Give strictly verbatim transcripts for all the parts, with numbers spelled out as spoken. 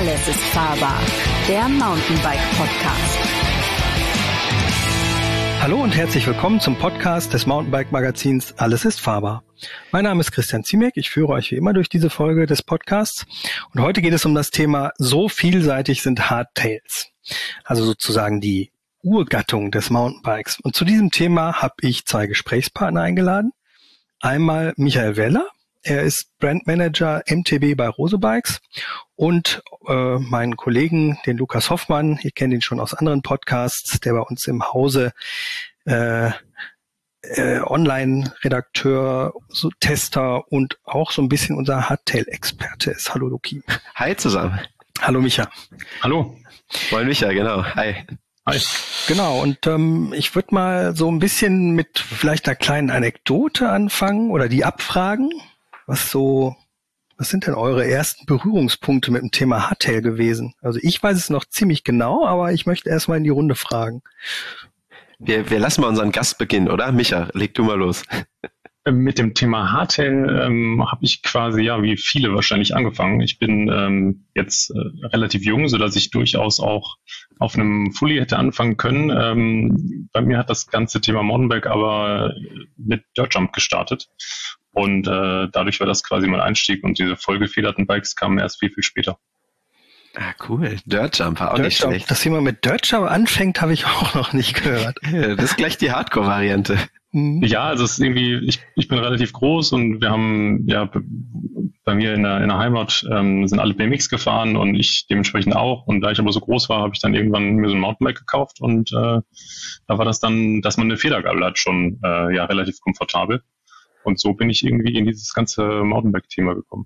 Alles ist fahrbar, der Mountainbike-Podcast. Hallo und herzlich willkommen zum Podcast des Mountainbike-Magazins Alles ist fahrbar. Mein Name ist Christian Ziemek, ich führe euch wie immer durch diese Folge des Podcasts und heute geht es um das Thema so vielseitig sind Hardtails, also sozusagen die Urgattung des Mountainbikes. Und zu diesem Thema habe ich zwei Gesprächspartner eingeladen. Einmal Michael Weller, er ist Brandmanager M T B bei Rose Bikes und äh, meinen Kollegen, den Lukas Hoffmann, ihr kennt ihn schon aus anderen Podcasts, der bei uns im Hause äh, äh, Online-Redakteur, so Tester und auch so ein bisschen unser Hardtail-Experte ist. Hallo Luki. Hi zusammen. Hallo Micha. Hallo. Moin Micha, genau. Hi. Hi. Genau, und ähm, ich würde mal so ein bisschen mit vielleicht einer kleinen Anekdote anfangen oder die abfragen. Was so, was sind denn eure ersten Berührungspunkte mit dem Thema Hardtail gewesen? Also ich weiß es noch ziemlich genau, aber ich möchte erstmal in die Runde fragen. Wir, wir lassen mal unseren Gast beginnen, oder? Micha, leg du mal los. Mit dem Thema Hardtail ähm, habe ich quasi, ja, wie viele wahrscheinlich angefangen. Ich bin ähm, jetzt äh, relativ jung, sodass ich durchaus auch auf einem Fully hätte anfangen können. Ähm, bei mir hat das ganze Thema Mountainbike aber mit Dirtjump gestartet. Und äh, dadurch war das quasi mein Einstieg und diese vollgefederten Bikes kamen erst viel, viel später. Ah, cool. Dirtjump war auch Dirtjump, nicht schlecht. dass jemand mit Dirtjump anfängt, habe ich auch noch nicht gehört. Ja, das ist gleich die Hardcore-Variante. Ja, also es ist irgendwie, ich, ich bin relativ groß und wir haben, ja, bei mir in der, in der Heimat ähm, sind alle B M X gefahren und ich dementsprechend auch. Und da ich aber so groß war, habe ich dann irgendwann mir so ein Mountainbike gekauft und äh, da war das dann, dass man eine Federgabel hat, schon äh, ja relativ komfortabel. Und so bin ich irgendwie in dieses ganze Mountainbike-Thema gekommen.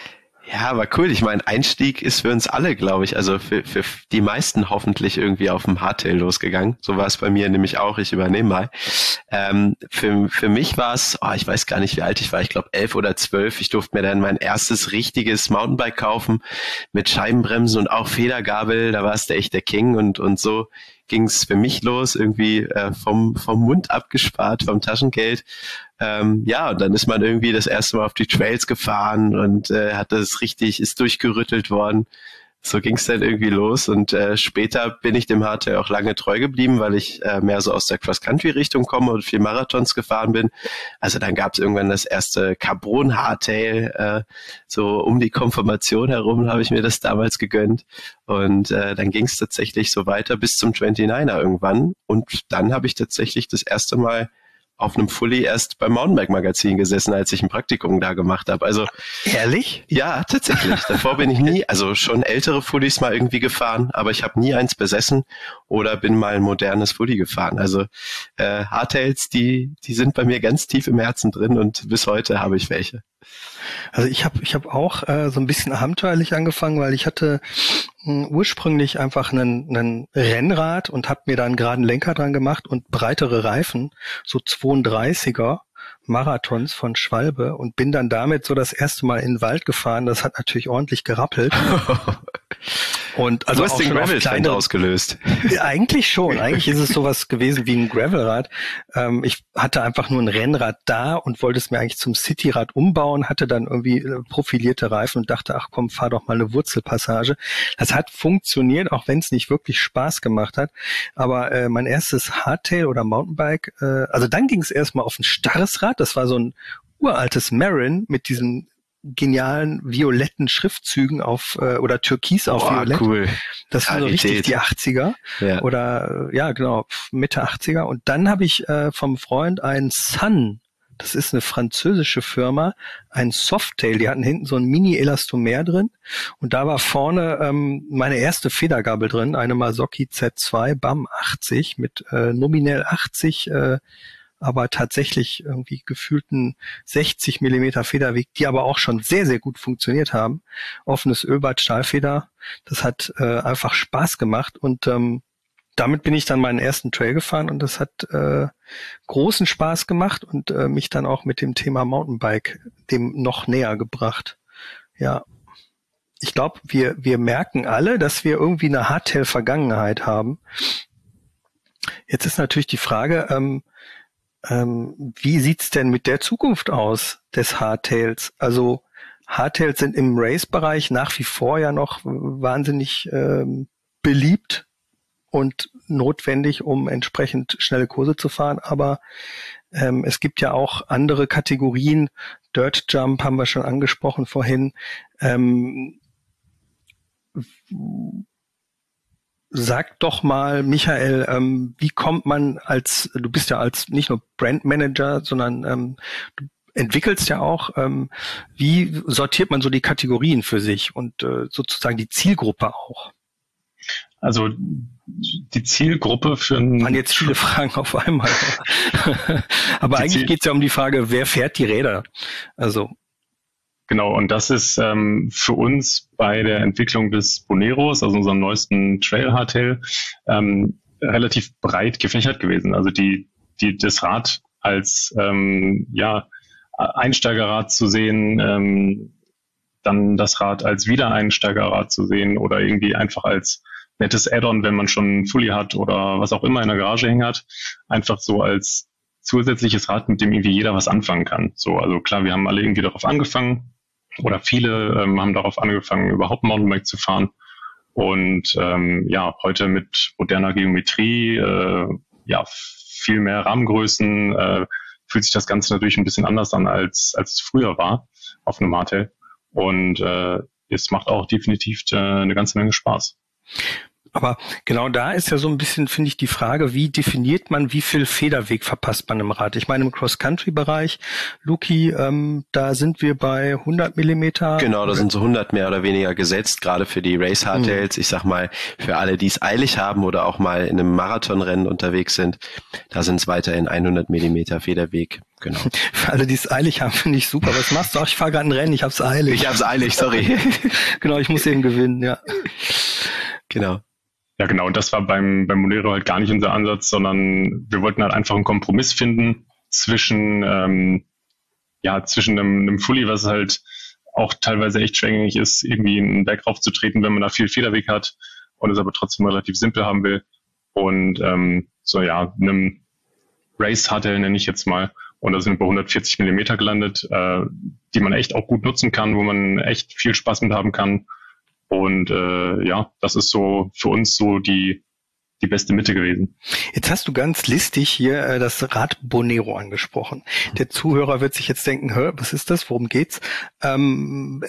Ja, aber cool. Ich meine, Einstieg ist für uns alle, glaube ich, also für, für die meisten hoffentlich irgendwie auf dem Hardtail losgegangen. So war es bei mir nämlich auch. Ich übernehme mal. Ähm, für, für mich war es, oh, ich weiß gar nicht, wie alt ich war. Ich glaube elf oder zwölf. Ich durfte mir dann mein erstes richtiges Mountainbike kaufen mit Scheibenbremsen und auch Federgabel. Da war es der echt der King und und so ging es für mich los, irgendwie äh, vom vom Mund abgespart, vom Taschengeld. Ähm, ja, und dann ist man irgendwie das erste Mal auf die Trails gefahren und äh, hat das richtig, ist durchgerüttelt worden. So ging es dann irgendwie los und äh, später bin ich dem Hardtail auch lange treu geblieben, weil ich äh, mehr so aus der Cross-Country-Richtung komme und viel Marathons gefahren bin. Also dann gab es irgendwann das erste Carbon-Hardtail, äh, so um die Konfirmation herum habe ich mir das damals gegönnt und äh, dann ging es tatsächlich so weiter bis zum neunundzwanziger irgendwann und dann habe ich tatsächlich das erste Mal auf einem Fully erst beim Mountainbike-Magazin gesessen, als ich ein Praktikum da gemacht habe. Also ehrlich? Ja, tatsächlich. Davor bin ich nie, also schon ältere Fullys mal irgendwie gefahren, aber ich habe nie eins besessen oder bin mal ein modernes Fully gefahren. Also äh, Hardtails, die die sind bei mir ganz tief im Herzen drin und bis heute habe ich welche. Also ich habe ich hab auch äh, so ein bisschen abenteuerlich angefangen, weil ich hatte mh, ursprünglich einfach einen, einen Rennrad und habe mir da einen geraden Lenker dran gemacht und breitere Reifen, so zweiunddreißiger Marathons von Schwalbe und bin dann damit so das erste Mal in den Wald gefahren. Das hat natürlich ordentlich gerappelt. Und also du hast auch den schon Gravel-Trend ausgelöst. Eigentlich schon. Eigentlich ist es sowas gewesen wie ein Gravelrad. Ähm, ich hatte einfach nur ein Rennrad da und wollte es mir eigentlich zum Cityrad umbauen, hatte dann irgendwie äh, profilierte Reifen und dachte, ach komm, fahr doch mal eine Wurzelpassage. Das hat funktioniert, auch wenn es nicht wirklich Spaß gemacht hat. Aber äh, mein erstes Hardtail oder Mountainbike, äh, also dann ging es erstmal auf ein starres Rad. Das war so ein uraltes Marin mit diesem genialen violetten Schriftzügen auf äh, oder Türkis auf Boah, Violett. Cool. Das war so richtig die achtziger ja. oder äh, ja genau Mitte achtziger und dann habe ich äh, vom Freund einen Sun, das ist eine französische Firma, ein Softail, die hatten hinten so ein Mini-Elastomer drin und da war vorne ähm, meine erste Federgabel drin, eine Masoki Z zwei B A M achtzig mit äh, nominell achtzig äh, aber tatsächlich irgendwie gefühlten sechzig Millimeter Federweg, die aber auch schon sehr, sehr gut funktioniert haben. Offenes Ölbad, Stahlfeder, das hat äh, einfach Spaß gemacht und ähm, damit bin ich dann meinen ersten Trail gefahren und das hat äh, großen Spaß gemacht und äh, mich dann auch mit dem Thema Mountainbike dem noch näher gebracht. Ja, ich glaube, wir wir merken alle, dass wir irgendwie eine Hardtail-Vergangenheit haben. Jetzt ist natürlich die Frage, ähm, ähm, wie sieht's denn mit der Zukunft aus des Hardtails? Also Hardtails sind im Race-Bereich nach wie vor ja noch wahnsinnig ähm, beliebt und notwendig, um entsprechend schnelle Kurse zu fahren. Aber ähm, es gibt ja auch andere Kategorien. Dirt Jump haben wir schon angesprochen vorhin. Ähm, Sag doch mal, Michael, ähm, wie kommt man als, du bist ja als nicht nur Brandmanager, sondern ähm, du entwickelst ja auch, ähm, wie sortiert man so die Kategorien für sich und äh, sozusagen die Zielgruppe auch? Also die Zielgruppe für ein... Waren jetzt viele Fragen auf einmal. Aber eigentlich Ziel- geht es ja um die Frage, wer fährt die Räder? Also Genau, und das ist ähm, für uns bei der Entwicklung des Boneros, also unserem neuesten Trail-Hardtail, ähm, relativ breit gefächert gewesen. Also die, die das Rad als ähm, ja, Einsteigerrad zu sehen, ähm, dann das Rad als Wiedereinsteigerrad zu sehen oder irgendwie einfach als nettes Add-on, wenn man schon ein Fully hat oder was auch immer in der Garage hängen hat, einfach so als zusätzliches Rad, mit dem irgendwie jeder was anfangen kann. So, also klar, wir haben alle irgendwie darauf angefangen oder viele ähm, haben darauf angefangen, überhaupt Mountainbike zu fahren. Und ähm, ja, heute mit moderner Geometrie, äh, ja, viel mehr Rahmengrößen, äh, fühlt sich das Ganze natürlich ein bisschen anders an, als als es früher war auf einem Hardtail. Und äh, es macht auch definitiv äh, eine ganze Menge Spaß. Aber genau da ist ja so ein bisschen, finde ich, die Frage, wie definiert man, wie viel Federweg verpasst man im Rad? Ich meine, im Cross-Country-Bereich, Luki, ähm, da sind wir bei hundert Millimeter. Genau, da sind so hundert mehr oder weniger gesetzt, gerade für die Race-Hardtails. Mhm. Ich sag mal, für alle, die es eilig haben oder auch mal in einem Marathonrennen unterwegs sind, da sind es weiterhin hundert Millimeter Federweg. Genau. Für alle, die es eilig haben, finde ich super. Was machst du? Ach, ich fahre gerade ein Rennen, ich hab's eilig. Ich hab's eilig, sorry. Genau, ich muss eben gewinnen, ja. Genau. Ja, genau. Und das war beim, beim Monero halt gar nicht unser Ansatz, sondern wir wollten halt einfach einen Kompromiss finden zwischen, ähm, ja, zwischen einem, einem Fully, was halt auch teilweise echt schwierig ist, irgendwie einen Berg raufzutreten, wenn man da viel Federweg hat und es aber trotzdem relativ simpel haben will. Und, ähm, so, ja, einem Race-Hardtail nenne ich jetzt mal. Und da sind wir bei hundertvierzig Millimeter gelandet, äh, die man echt auch gut nutzen kann, wo man echt viel Spaß mit haben kann. Und äh, ja, das ist so für uns so die die beste Mitte gewesen. Jetzt hast du ganz listig hier äh, das Rad Bonero angesprochen. Der Zuhörer wird sich jetzt denken, hör, was ist das, worum geht's? Ähm,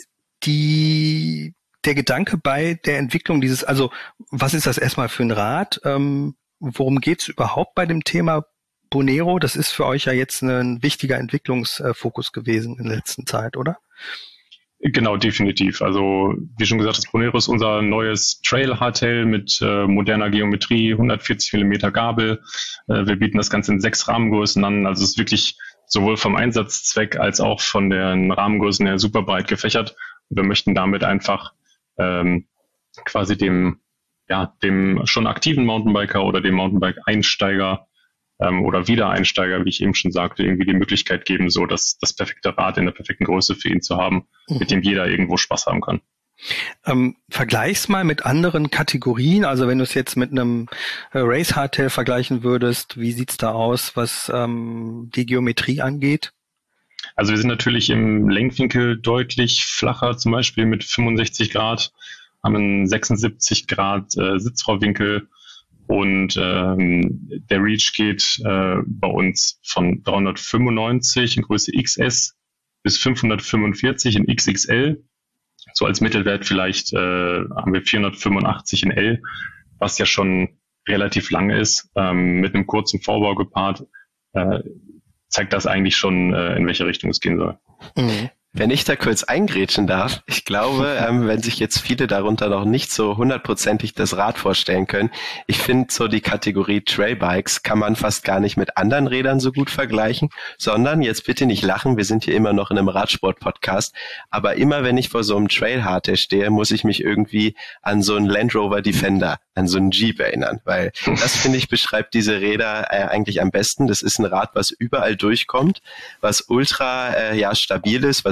die der Gedanke bei der Entwicklung dieses, also was ist das erstmal für ein Rad? Ähm, worum geht's überhaupt bei dem Thema Bonero? Das ist für euch ja jetzt ein wichtiger Entwicklungsfokus gewesen in der letzten Zeit, oder? Genau, definitiv. Also wie schon gesagt, das Bonero ist unser neues Trail-Hardtail mit äh, moderner Geometrie, hundertvierzig Millimeter Gabel. Äh, wir bieten das Ganze in sechs Rahmengrößen an. Also es ist wirklich sowohl vom Einsatzzweck als auch von den Rahmengrößen her super breit gefächert. Und wir möchten damit einfach ähm, quasi dem, ja, dem schon aktiven Mountainbiker oder dem Mountainbike-Einsteiger oder Wiedereinsteiger, wie ich eben schon sagte, irgendwie die Möglichkeit geben, so das, das perfekte Rad in der perfekten Größe für ihn zu haben, mhm. mit dem jeder irgendwo Spaß haben kann. Ähm, vergleich's mal mit anderen Kategorien, also wenn du es jetzt mit einem äh, Race Hardtail vergleichen würdest, wie sieht's da aus, was ähm, die Geometrie angeht? Also wir sind natürlich im Lenkwinkel deutlich flacher, zum Beispiel mit fünfundsechzig Grad, haben einen sechsundsiebzig Grad äh, Sitzrohrwinkel. Und ähm, der Reach geht äh, bei uns von dreihundertfünfundneunzig in Größe X S bis fünfhundertfünfundvierzig in X X L. So als Mittelwert vielleicht äh, haben wir vierhundertfünfundachtzig in L, was ja schon relativ lang ist. Ähm, mit einem kurzen Vorbau gepaart äh, zeigt das eigentlich schon, äh, in welche Richtung es gehen soll. Mhm. Wenn ich da kurz eingrätschen darf, ich glaube, ähm, wenn sich jetzt viele darunter noch nicht so hundertprozentig das Rad vorstellen können, ich finde so die Kategorie Trailbikes kann man fast gar nicht mit anderen Rädern so gut vergleichen, sondern, jetzt bitte nicht lachen, wir sind hier immer noch in einem Radsport-Podcast, aber immer wenn ich vor so einem Trail-Hardtail stehe, muss ich mich irgendwie an so einen Land Rover Defender, an so einen Jeep erinnern, weil das, finde ich, beschreibt diese Räder äh, eigentlich am besten. Das ist ein Rad, was überall durchkommt, was ultra äh, ja stabil ist, was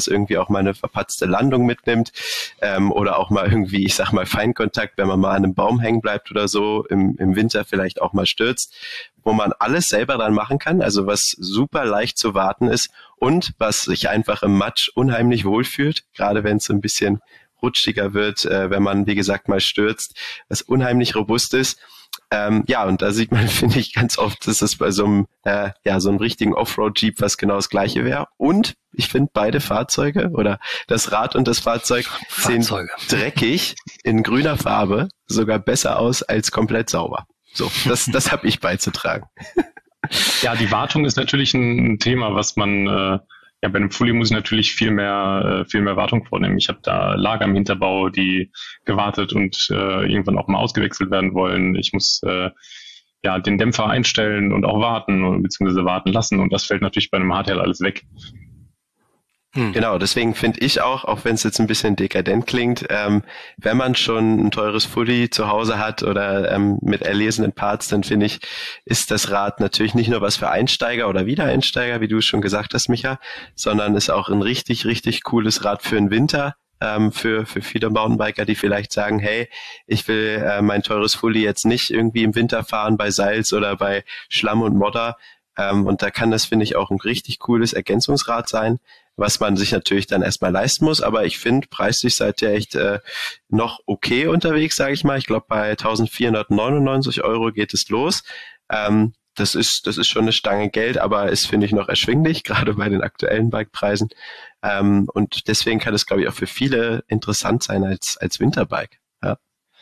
irgendwie auch mal eine verpatzte Landung mitnimmt ähm, oder auch mal irgendwie, ich sag mal, Feinkontakt, wenn man mal an einem Baum hängen bleibt oder so, im, im Winter vielleicht auch mal stürzt, wo man alles selber dran machen kann, also was super leicht zu warten ist und was sich einfach im Matsch unheimlich wohlfühlt, gerade wenn es so ein bisschen rutschiger wird, äh, wenn man, wie gesagt, mal stürzt, was unheimlich robust ist. Ähm, ja, und da sieht man, finde ich, ganz oft, dass es bei so einem, äh, ja, so einem richtigen Offroad-Jeep was genau das Gleiche wäre. Und ich finde beide Fahrzeuge oder das Rad und das Fahrzeug Fahrzeuge. sehen dreckig in grüner Farbe sogar besser aus als komplett sauber. So, das, das habe ich beizutragen. Ja, die Wartung ist natürlich ein Thema, was man, äh, ja, bei einem Fully muss ich natürlich viel mehr, äh, viel mehr Wartung vornehmen. Ich habe da Lager im Hinterbau, die gewartet und äh, irgendwann auch mal ausgewechselt werden wollen. Ich muss äh, ja den Dämpfer einstellen und auch warten beziehungsweise warten lassen und das fällt natürlich bei einem Hardtail alles weg. Hm. Genau, deswegen finde ich auch, auch wenn es jetzt ein bisschen dekadent klingt, ähm, wenn man schon ein teures Fully zu Hause hat oder ähm, mit erlesenen Parts, dann finde ich, ist das Rad natürlich nicht nur was für Einsteiger oder Wiedereinsteiger, wie du schon gesagt hast, Micha, sondern ist auch ein richtig, richtig cooles Rad für den Winter, ähm, für für viele Mountainbiker, die vielleicht sagen, hey, ich will äh, mein teures Fully jetzt nicht irgendwie im Winter fahren bei Salz oder bei Schlamm und Modder. Ähm, und da kann das, finde ich, auch ein richtig cooles Ergänzungsrad sein, was man sich natürlich dann erstmal leisten muss. Aber ich finde, preislich seid ihr echt äh, noch okay unterwegs, sage ich mal. Ich glaube, bei eintausendvierhundertneunundneunzig Euro geht es los. Ähm, das ist das ist schon eine Stange Geld, aber ist, finde ich, noch erschwinglich, gerade bei den aktuellen Bikepreisen. Ähm, und deswegen kann es, glaube ich, auch für viele interessant sein als als Winterbike. Ja,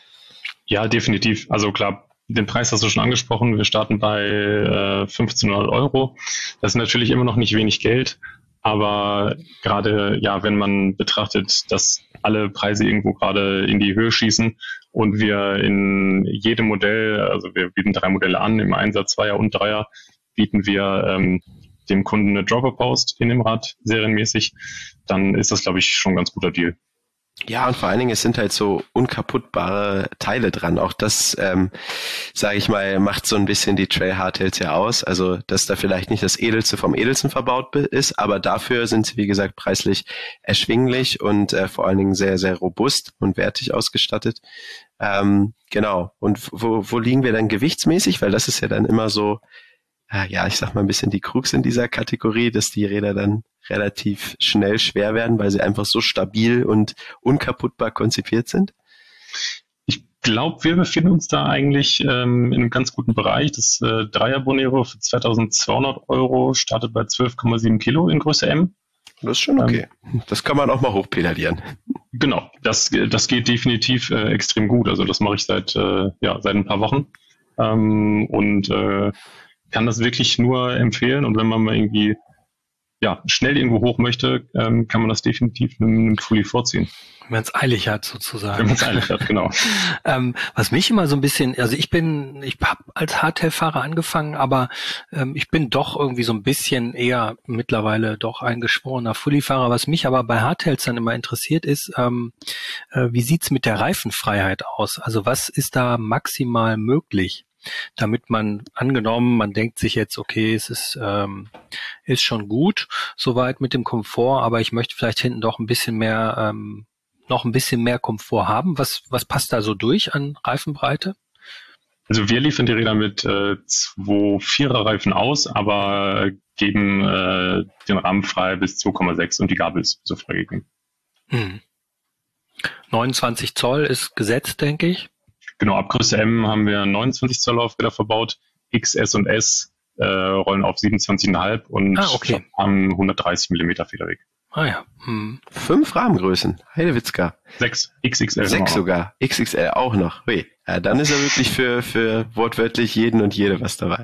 ja, definitiv. Also klar, den Preis hast du schon angesprochen. Wir starten bei äh, fünfzehnhundert Euro. Das ist natürlich immer noch nicht wenig Geld. Aber gerade, ja, wenn man betrachtet, dass alle Preise irgendwo gerade in die Höhe schießen und wir in jedem Modell, also wir bieten drei Modelle an, im Einsatz Zweier und Dreier, bieten wir ähm, dem Kunden eine Dropper-Post in dem Rad serienmäßig, dann ist das, glaube ich, schon ein ganz guter Deal. Ja, und vor allen Dingen, es sind halt so unkaputtbare Teile dran. Auch das, ähm, sage ich mal, macht so ein bisschen die Trail Hardtails ja aus. Also, dass da vielleicht nicht das Edelste vom Edelsten verbaut ist, aber dafür sind sie, wie gesagt, preislich erschwinglich und äh, vor allen Dingen sehr, sehr robust und wertig ausgestattet. Ähm, genau. Und wo, wo liegen wir dann gewichtsmäßig? Weil das ist ja dann immer so, äh, ja, ich sag mal ein bisschen die Krux in dieser Kategorie, dass die Räder dann relativ schnell schwer werden, weil sie einfach so stabil und unkaputtbar konzipiert sind? Ich glaube, wir befinden uns da eigentlich ähm, in einem ganz guten Bereich. Das äh, Dreier Bonero für zweitausendzweihundert Euro startet bei zwölf Komma sieben Kilo in Größe M. Das ist schon okay. Ähm, das kann man auch mal hochpedalieren. Genau, das, das geht definitiv äh, extrem gut. Also das mache ich seit, äh, ja, seit ein paar Wochen ähm, und äh, kann das wirklich nur empfehlen. Und wenn man mal irgendwie ja, schnell irgendwo hoch möchte, ähm, kann man das definitiv mit einem Fully vorziehen. Wenn man es eilig hat, sozusagen. Wenn man es eilig hat, genau. ähm, was mich immer so ein bisschen, also ich bin, ich habe als Hardtail-Fahrer angefangen, aber ähm, ich bin doch irgendwie so ein bisschen eher mittlerweile doch ein geschworener Fully-Fahrer. Was mich aber bei Hardtails dann immer interessiert ist, ähm, äh, wie sieht's mit der Reifenfreiheit aus? Also was ist da maximal möglich? Damit man, angenommen, man denkt sich jetzt, okay, es ist ähm, ist schon gut, soweit mit dem Komfort, aber ich möchte vielleicht hinten doch ein bisschen mehr, ähm, noch ein bisschen mehr Komfort haben. Was was passt da so durch an Reifenbreite? Also wir liefern die Räder mit äh, zwei Vierer-Reifen aus, aber geben äh, den Rahmen frei bis zwei Komma sechs und die Gabel ist so freigegeben. Hm. neunundzwanzig Zoll ist gesetzt, denke ich. Genau, ab Größe M haben wir neunundzwanzig Zoll Laufräder verbaut. X, S und S äh, rollen auf siebenundzwanzig Komma fünf und ah, okay. haben hundertdreißig Millimeter Federweg. Ah ja. Hm. Fünf Rahmengrößen. Heidewitzka. Sechs. X X L. Sechs sogar. X X L auch noch. Ui. Ja, dann ist ja wirklich für, für wortwörtlich jeden und jede was dabei.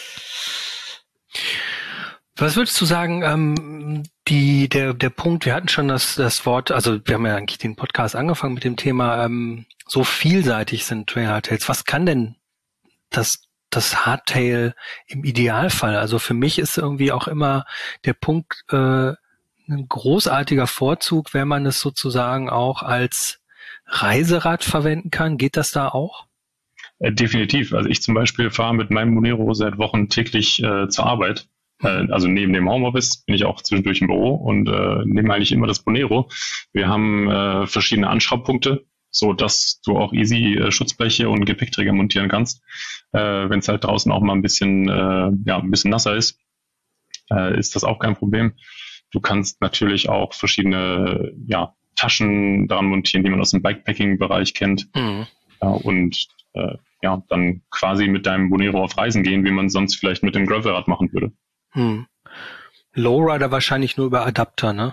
Was würdest du sagen, ähm, die, der, der Punkt, wir hatten schon das, das Wort, also wir haben ja eigentlich den Podcast angefangen mit dem Thema, ähm, so vielseitig sind Trail Hardtails. Was kann denn das, das Hardtail im Idealfall? Also für mich ist irgendwie auch immer der Punkt, äh, ein großartiger Vorzug, wenn man es sozusagen auch als Reiserad verwenden kann. Geht das da auch? Äh, definitiv. Also ich zum Beispiel fahre mit meinem Monero seit Wochen täglich äh, zur Arbeit. Äh, also neben dem Homeoffice bin ich auch zwischendurch im Büro und äh, nehme eigentlich immer das Bonero. Wir haben äh, verschiedene Anschraubpunkte, so dass du auch easy äh, Schutzbleche und Gepäckträger montieren kannst, äh, wenn es halt draußen auch mal ein bisschen, äh, ja, ein bisschen nasser ist, äh, ist das auch kein Problem. Du kannst natürlich auch verschiedene, ja, Taschen daran montieren, die man aus dem Bikepacking-Bereich kennt. Mhm. Ja, und äh, ja, dann quasi mit deinem Bonero auf Reisen gehen, wie man sonst vielleicht mit dem Gravelrad machen würde. Hm. Lowrider wahrscheinlich nur über Adapter, ne?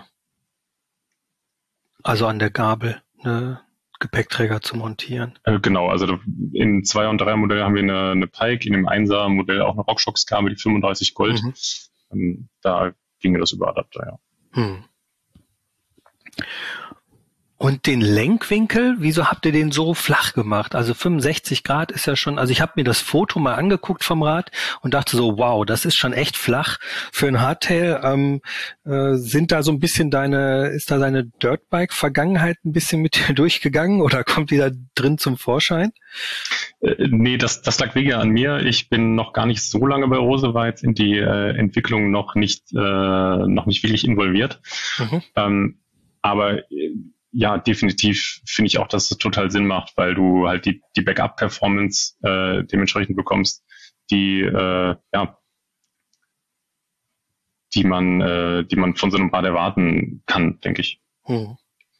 Also an der Gabel, ne? Gepäckträger zu montieren. Äh, genau, also in zwei und drei Modell haben wir eine, eine Pike, in dem Einser Modell auch eine RockShox-Kabel, die fünfunddreißig Gold. Mhm. Ähm, da ginge das über Adapter, ja. Hm. Und den Lenkwinkel, wieso habt ihr den so flach gemacht? Also fünfundsechzig Grad ist ja schon, also ich habe mir das Foto mal angeguckt vom Rad und dachte so, wow, das ist schon echt flach für ein Hardtail. Ähm, äh, sind da so ein bisschen deine, ist da deine Dirtbike-Vergangenheit ein bisschen mit dir durchgegangen oder kommt die da drin zum Vorschein? Äh, nee, das, das lag weniger an mir. Ich bin noch gar nicht so lange bei Rose, war jetzt in die äh, Entwicklung noch nicht, äh, noch nicht wirklich involviert. Mhm. Ähm, aber ja, definitiv finde ich auch, dass es total Sinn macht, weil du halt die, die Backup-Performance äh, dementsprechend bekommst, die äh, ja, die man, äh, die man von so einem Rad erwarten kann, denke ich. Hm.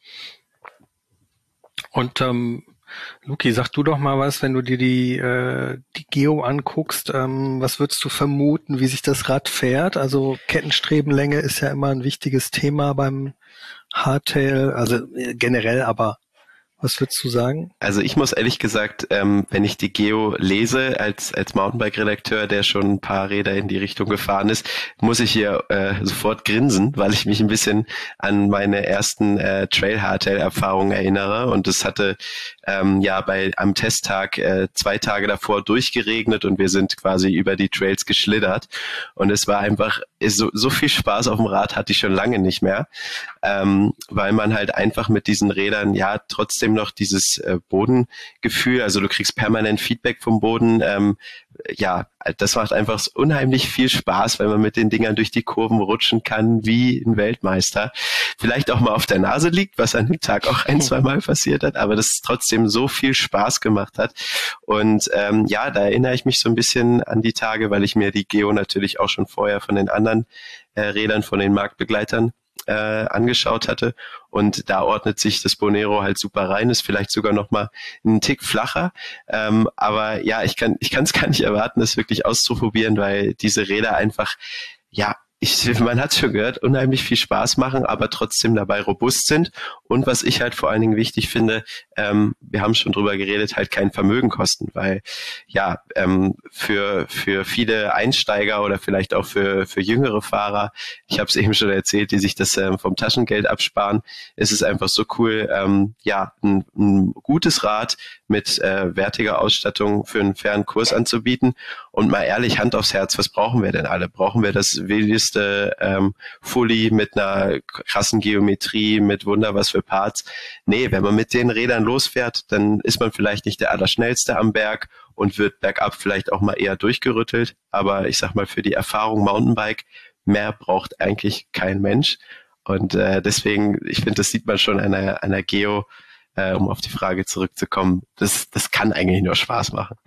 Und ähm, Luki, sag du doch mal was, wenn du dir die äh, die Geo anguckst, ähm, was würdest du vermuten, wie sich das Rad fährt? Also Kettenstrebenlänge ist ja immer ein wichtiges Thema beim Hardtail, also generell, aber was würdest du sagen? Also ich muss ehrlich gesagt, ähm, wenn ich die Geo lese, als als Mountainbike-Redakteur, der schon ein paar Räder in die Richtung gefahren ist, muss ich hier äh, sofort grinsen, weil ich mich ein bisschen an meine ersten äh, Trail-Hardtail-Erfahrungen erinnere. Und es hatte ähm, ja bei am Testtag äh, zwei Tage davor durchgeregnet und wir sind quasi über die Trails geschlittert. Und es war einfach so, so viel Spaß auf dem Rad hatte ich schon lange nicht mehr, ähm, weil man halt einfach mit diesen Rädern ja trotzdem noch dieses äh, Bodengefühl, also du kriegst permanent Feedback vom Boden, ähm, ja, das macht einfach unheimlich viel Spaß, weil man mit den Dingern durch die Kurven rutschen kann wie ein Weltmeister. Vielleicht auch mal auf der Nase liegt, was an dem Tag auch ein, zwei Mal passiert hat, aber das trotzdem so viel Spaß gemacht hat. Und ähm, ja, da erinnere ich mich so ein bisschen an die Tage, weil ich mir die Geo natürlich auch schon vorher von den anderen äh, Rädern, von den Marktbegleitern äh, angeschaut hatte. Und da ordnet sich das Bonero halt super rein, ist vielleicht sogar noch mal einen Tick flacher. Ähm, aber ja, ich kann ich kann es gar nicht erwarten, das wirklich auszuprobieren, weil diese Räder einfach, ja, ich, man hat es schon gehört, unheimlich viel Spaß machen, aber trotzdem dabei robust sind. Und was ich halt vor allen Dingen wichtig finde, ähm, wir haben schon drüber geredet, halt kein Vermögen kosten, weil ja, ähm, für für viele Einsteiger oder vielleicht auch für für jüngere Fahrer, ich habe es eben schon erzählt, die sich das ähm, vom Taschengeld absparen, ist es einfach so cool, ähm, ja, ein, ein gutes Rad mit äh, wertiger Ausstattung für einen fairen Kurs anzubieten. Und mal ehrlich, Hand aufs Herz, was brauchen wir denn alle? Brauchen wir das wildeste ähm, Fully mit einer krassen Geometrie, mit Wunder was für Parts? Nee, wenn man mit den Rädern losfährt, dann ist man vielleicht nicht der Allerschnellste am Berg und wird bergab vielleicht auch mal eher durchgerüttelt. Aber ich sag mal, für die Erfahrung Mountainbike, mehr braucht eigentlich kein Mensch. Und äh, deswegen, ich finde, das sieht man schon an einer, einer Geo, äh, um auf die Frage zurückzukommen. Das, das kann eigentlich nur Spaß machen.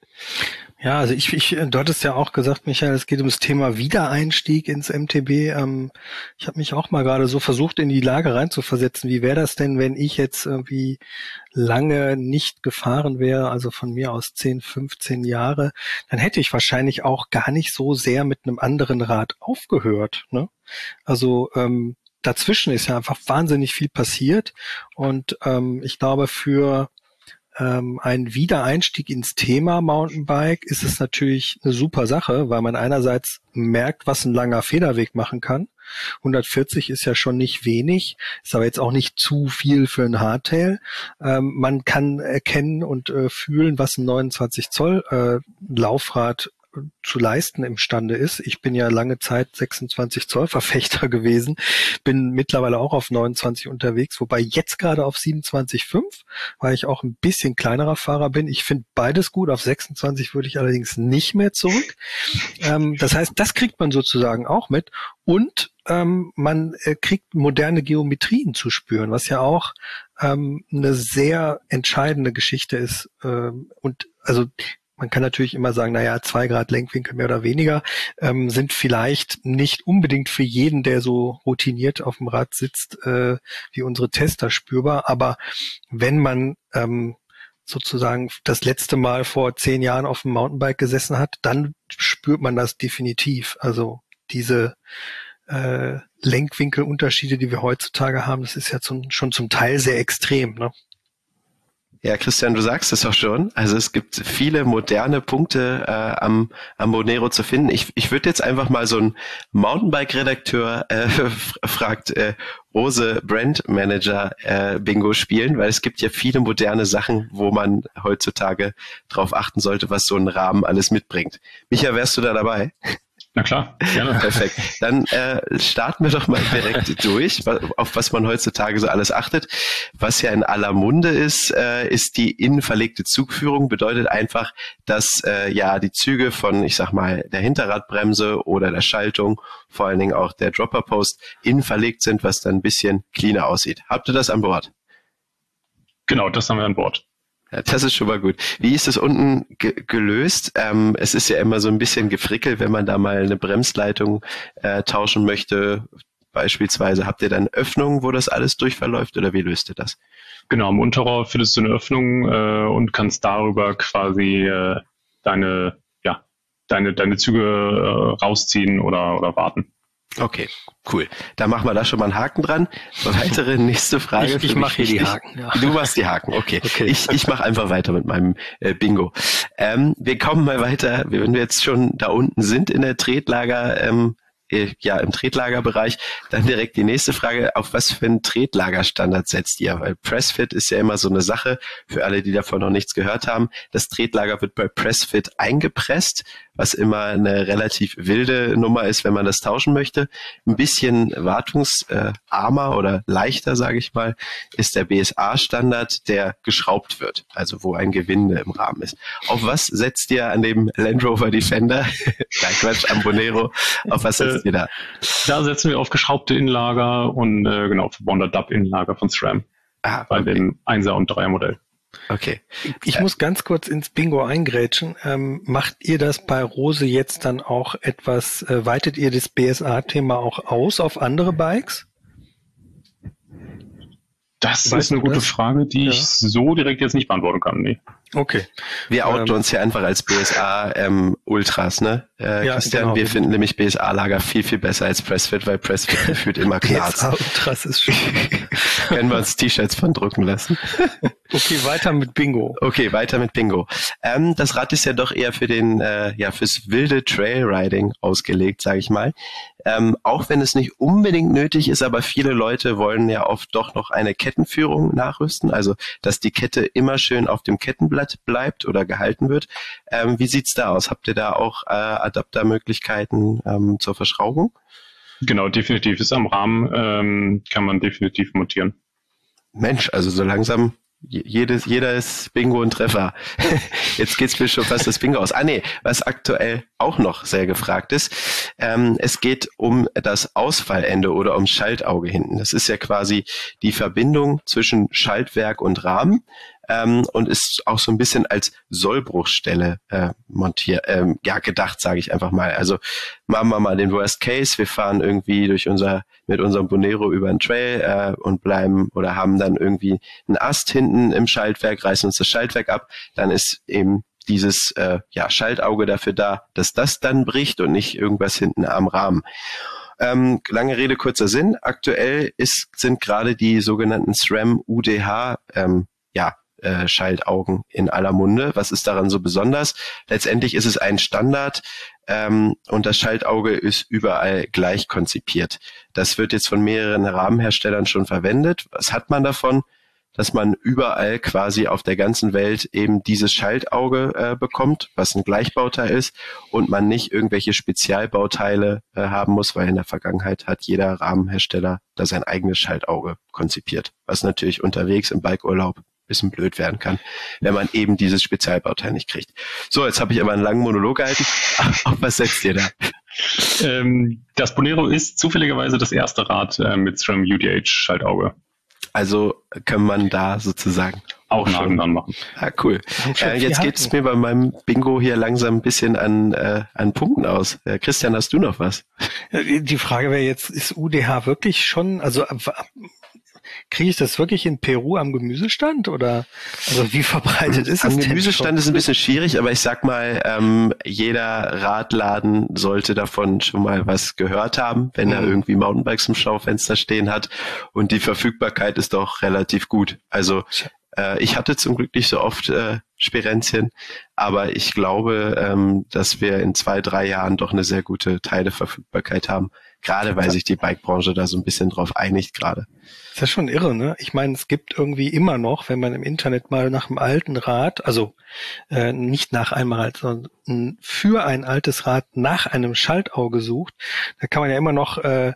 Ja, also ich, ich, du hattest ja auch gesagt, Michael, es geht ums Thema Wiedereinstieg ins M T B. Ähm, ich habe mich auch mal gerade so versucht, in die Lage reinzuversetzen. Wie wäre das denn, wenn ich jetzt irgendwie lange nicht gefahren wäre, also von mir aus zehn, fünfzehn Jahre, dann hätte ich wahrscheinlich auch gar nicht so sehr mit einem anderen Rad aufgehört, ne? Also ähm, dazwischen ist ja einfach wahnsinnig viel passiert und ähm, ich glaube, für ähm, einen Wiedereinstieg ins Thema Mountainbike ist es natürlich eine super Sache, weil man einerseits merkt, was ein langer Federweg machen kann. hundertvierzig ist ja schon nicht wenig, ist aber jetzt auch nicht zu viel für ein Hardtail. Ähm, man kann erkennen und äh, fühlen, was ein neunundzwanzig Zoll äh, Laufrad zu leisten imstande ist. Ich bin ja lange Zeit sechsundzwanzig Zoll Verfechter gewesen, bin mittlerweile auch auf neunundzwanzig unterwegs, wobei jetzt gerade auf siebenundzwanzig Komma fünf, weil ich auch ein bisschen kleinerer Fahrer bin. Ich finde beides gut, auf sechsundzwanzig würde ich allerdings nicht mehr zurück. Ähm, das heißt, das kriegt man sozusagen auch mit und ähm, man äh, kriegt moderne Geometrien zu spüren, was ja auch ähm, eine sehr entscheidende Geschichte ist. Ähm, und also man kann natürlich immer sagen, naja, zwei Grad Lenkwinkel mehr oder weniger ähm, sind vielleicht nicht unbedingt für jeden, der so routiniert auf dem Rad sitzt, äh, wie unsere Tester spürbar. Aber wenn man ähm, sozusagen das letzte Mal vor zehn Jahren auf dem Mountainbike gesessen hat, dann spürt man das definitiv. Also diese äh, Lenkwinkelunterschiede, die wir heutzutage haben, das ist ja zum, schon zum Teil sehr extrem, ne? Ja, Christian, du sagst es auch schon. Also es gibt viele moderne Punkte äh, am, am Bonero zu finden. Ich, ich würde jetzt einfach mal so ein Mountainbike-Redakteur äh, fragt äh, Rose Brand Manager äh, Bingo spielen, weil es gibt ja viele moderne Sachen, wo man heutzutage drauf achten sollte, was so ein Rahmen alles mitbringt. Micha, wärst du da dabei? Na klar, gerne. Perfekt. Dann äh, starten wir doch mal direkt durch, auf was man heutzutage so alles achtet. Was ja in aller Munde ist, äh, ist die innenverlegte Zugführung. Bedeutet einfach, dass äh, ja die Züge von, ich sag mal, der Hinterradbremse oder der Schaltung, vor allen Dingen auch der Dropperpost, innen verlegt sind, was dann ein bisschen cleaner aussieht. Habt ihr das an Bord? Genau, das haben wir an Bord. Ja, das ist schon mal gut. Wie ist das unten ge- gelöst? Ähm, es ist ja immer so ein bisschen gefrickelt, wenn man da mal eine Bremsleitung äh, tauschen möchte. Beispielsweise habt ihr dann Öffnungen, wo das alles durchverläuft oder wie löst ihr das? Genau, im Unterrohr findest du eine Öffnung äh, und kannst darüber quasi äh, deine, ja, deine, deine Züge äh, rausziehen oder, oder warten. Okay, cool. Da machen wir da schon mal einen Haken dran. Weitere nächste Frage. Ich, ich mache hier die Haken. Ja. Du machst die Haken, okay. okay. Ich, ich mache einfach weiter mit meinem äh, Bingo. Ähm, wir kommen mal weiter, wenn wir jetzt schon da unten sind in der Tretlager, ähm, ja, im Tretlagerbereich, dann direkt die nächste Frage, auf was für einen Tretlagerstandard setzt ihr? Weil Pressfit ist ja immer so eine Sache, für alle, die davon noch nichts gehört haben. Das Tretlager wird bei Pressfit eingepresst, was immer eine relativ wilde Nummer ist, wenn man das tauschen möchte. Ein bisschen wartungsarmer oder leichter, sage ich mal, ist der B S A-Standard, der geschraubt wird, also wo ein Gewinde im Rahmen ist. Auf was setzt ihr an dem Land Rover Defender? Nein, Quatsch, am Bonero. Auf was setzt ihr da? Da setzen wir auf geschraubte Innenlager und äh, genau, verbonder D A B-Innenlager von SRAM ah, bei okay. dem Einser und Dreier Modell. Okay. Ich äh, muss ganz kurz ins Bingo eingrätschen. Ähm, macht ihr das bei Rose jetzt dann auch etwas, äh, weitet ihr das B S A-Thema auch aus auf andere Bikes? Das weißt ist eine gute das? Frage, die ja. ich so direkt jetzt nicht beantworten kann. Nee. Okay. Wir outen ähm, uns hier einfach als B S A ähm, Ultras, ne? Äh, ja, Christian, genau. Wir finden nämlich B S A-Lager viel, viel besser als Pressfit, weil Pressfit gefühlt immer knarzt. B S A Ultras ist schön. Können wir uns T-Shirts von drucken lassen. Okay, weiter mit Bingo. Okay, weiter mit Bingo. Ähm, das Rad ist ja doch eher für den, äh, ja, fürs wilde Trailriding ausgelegt, sage ich mal. Ähm, auch wenn es nicht unbedingt nötig ist, aber viele Leute wollen ja oft doch noch eine Kettenführung nachrüsten, also dass die Kette immer schön auf dem Kettenblatt bleibt oder gehalten wird. Ähm, wie sieht's da aus? Habt ihr da auch äh, Adaptermöglichkeiten ähm, zur Verschraubung? Genau, definitiv. Ist am Rahmen, ähm, kann man definitiv montieren. Mensch, also so langsam jedes, jeder ist Bingo und Treffer. Jetzt geht's mir schon fast das Bingo aus. Ah nee, was aktuell auch noch sehr gefragt ist, ähm, es geht um das Ausfallende oder ums Schaltauge hinten. Das ist ja quasi die Verbindung zwischen Schaltwerk und Rahmen. Ähm, und ist auch so ein bisschen als Sollbruchstelle äh, montiert, ähm, ja gedacht, sage ich einfach mal. Also machen wir mal den Worst Case, wir fahren irgendwie durch unser mit unserem Bonero über einen Trail äh, und bleiben oder haben dann irgendwie einen Ast hinten im Schaltwerk, reißen uns das Schaltwerk ab, dann ist eben dieses äh, ja Schaltauge dafür da, dass das dann bricht und nicht irgendwas hinten am Rahmen. Ähm, lange Rede, kurzer Sinn. Aktuell ist, sind gerade die sogenannten SRAM U D H ähm, ja Äh, Schaltaugen in aller Munde. Was ist daran so besonders? Letztendlich ist es ein Standard ähm, und das Schaltauge ist überall gleich konzipiert. Das wird jetzt von mehreren Rahmenherstellern schon verwendet. Was hat man davon? dass man überall quasi auf der ganzen Welt eben dieses Schaltauge äh, bekommt, was ein Gleichbauteil ist und man nicht irgendwelche Spezialbauteile äh, haben muss, weil in der Vergangenheit hat jeder Rahmenhersteller da sein eigenes Schaltauge konzipiert, was natürlich unterwegs im Bikeurlaub ein bisschen blöd werden kann, wenn man eben dieses Spezialbauteil nicht kriegt. So, jetzt habe ich aber einen langen Monolog gehalten. Auf was setzt ihr da? Ähm, das Bonero ist zufälligerweise das erste Rad äh, mit SRAM U D H-Schaltauge. Also kann man da sozusagen auch einen Haken dran machen. Ah, cool. Äh, jetzt geht es mir bei meinem Bingo hier langsam ein bisschen an, äh, an Punkten aus. Äh, Christian, hast du noch was? Die Frage wäre jetzt, ist U D H wirklich schon, also kriege ich das wirklich in Peru am Gemüsestand oder also wie verbreitet ist es? Am Gemüsestand ist ein bisschen schwierig, aber ich sag mal, ähm, jeder Radladen sollte davon schon mal was gehört haben, wenn mhm. er irgendwie Mountainbikes im Schaufenster stehen hat und die Verfügbarkeit ist doch relativ gut. Also äh, ich hatte zum Glück nicht so oft äh, Spirenzien, aber ich glaube, ähm, dass wir in zwei, drei Jahren doch eine sehr gute Teileverfügbarkeit haben, gerade weil sich die Bikebranche da so ein bisschen drauf einigt gerade. Das ist ja schon irre, ne? Ich meine, es gibt irgendwie immer noch, wenn man im Internet mal nach einem alten Rad, also äh, nicht nach einem Rad, sondern für ein altes Rad nach einem Schaltauge sucht, da kann man ja immer noch äh,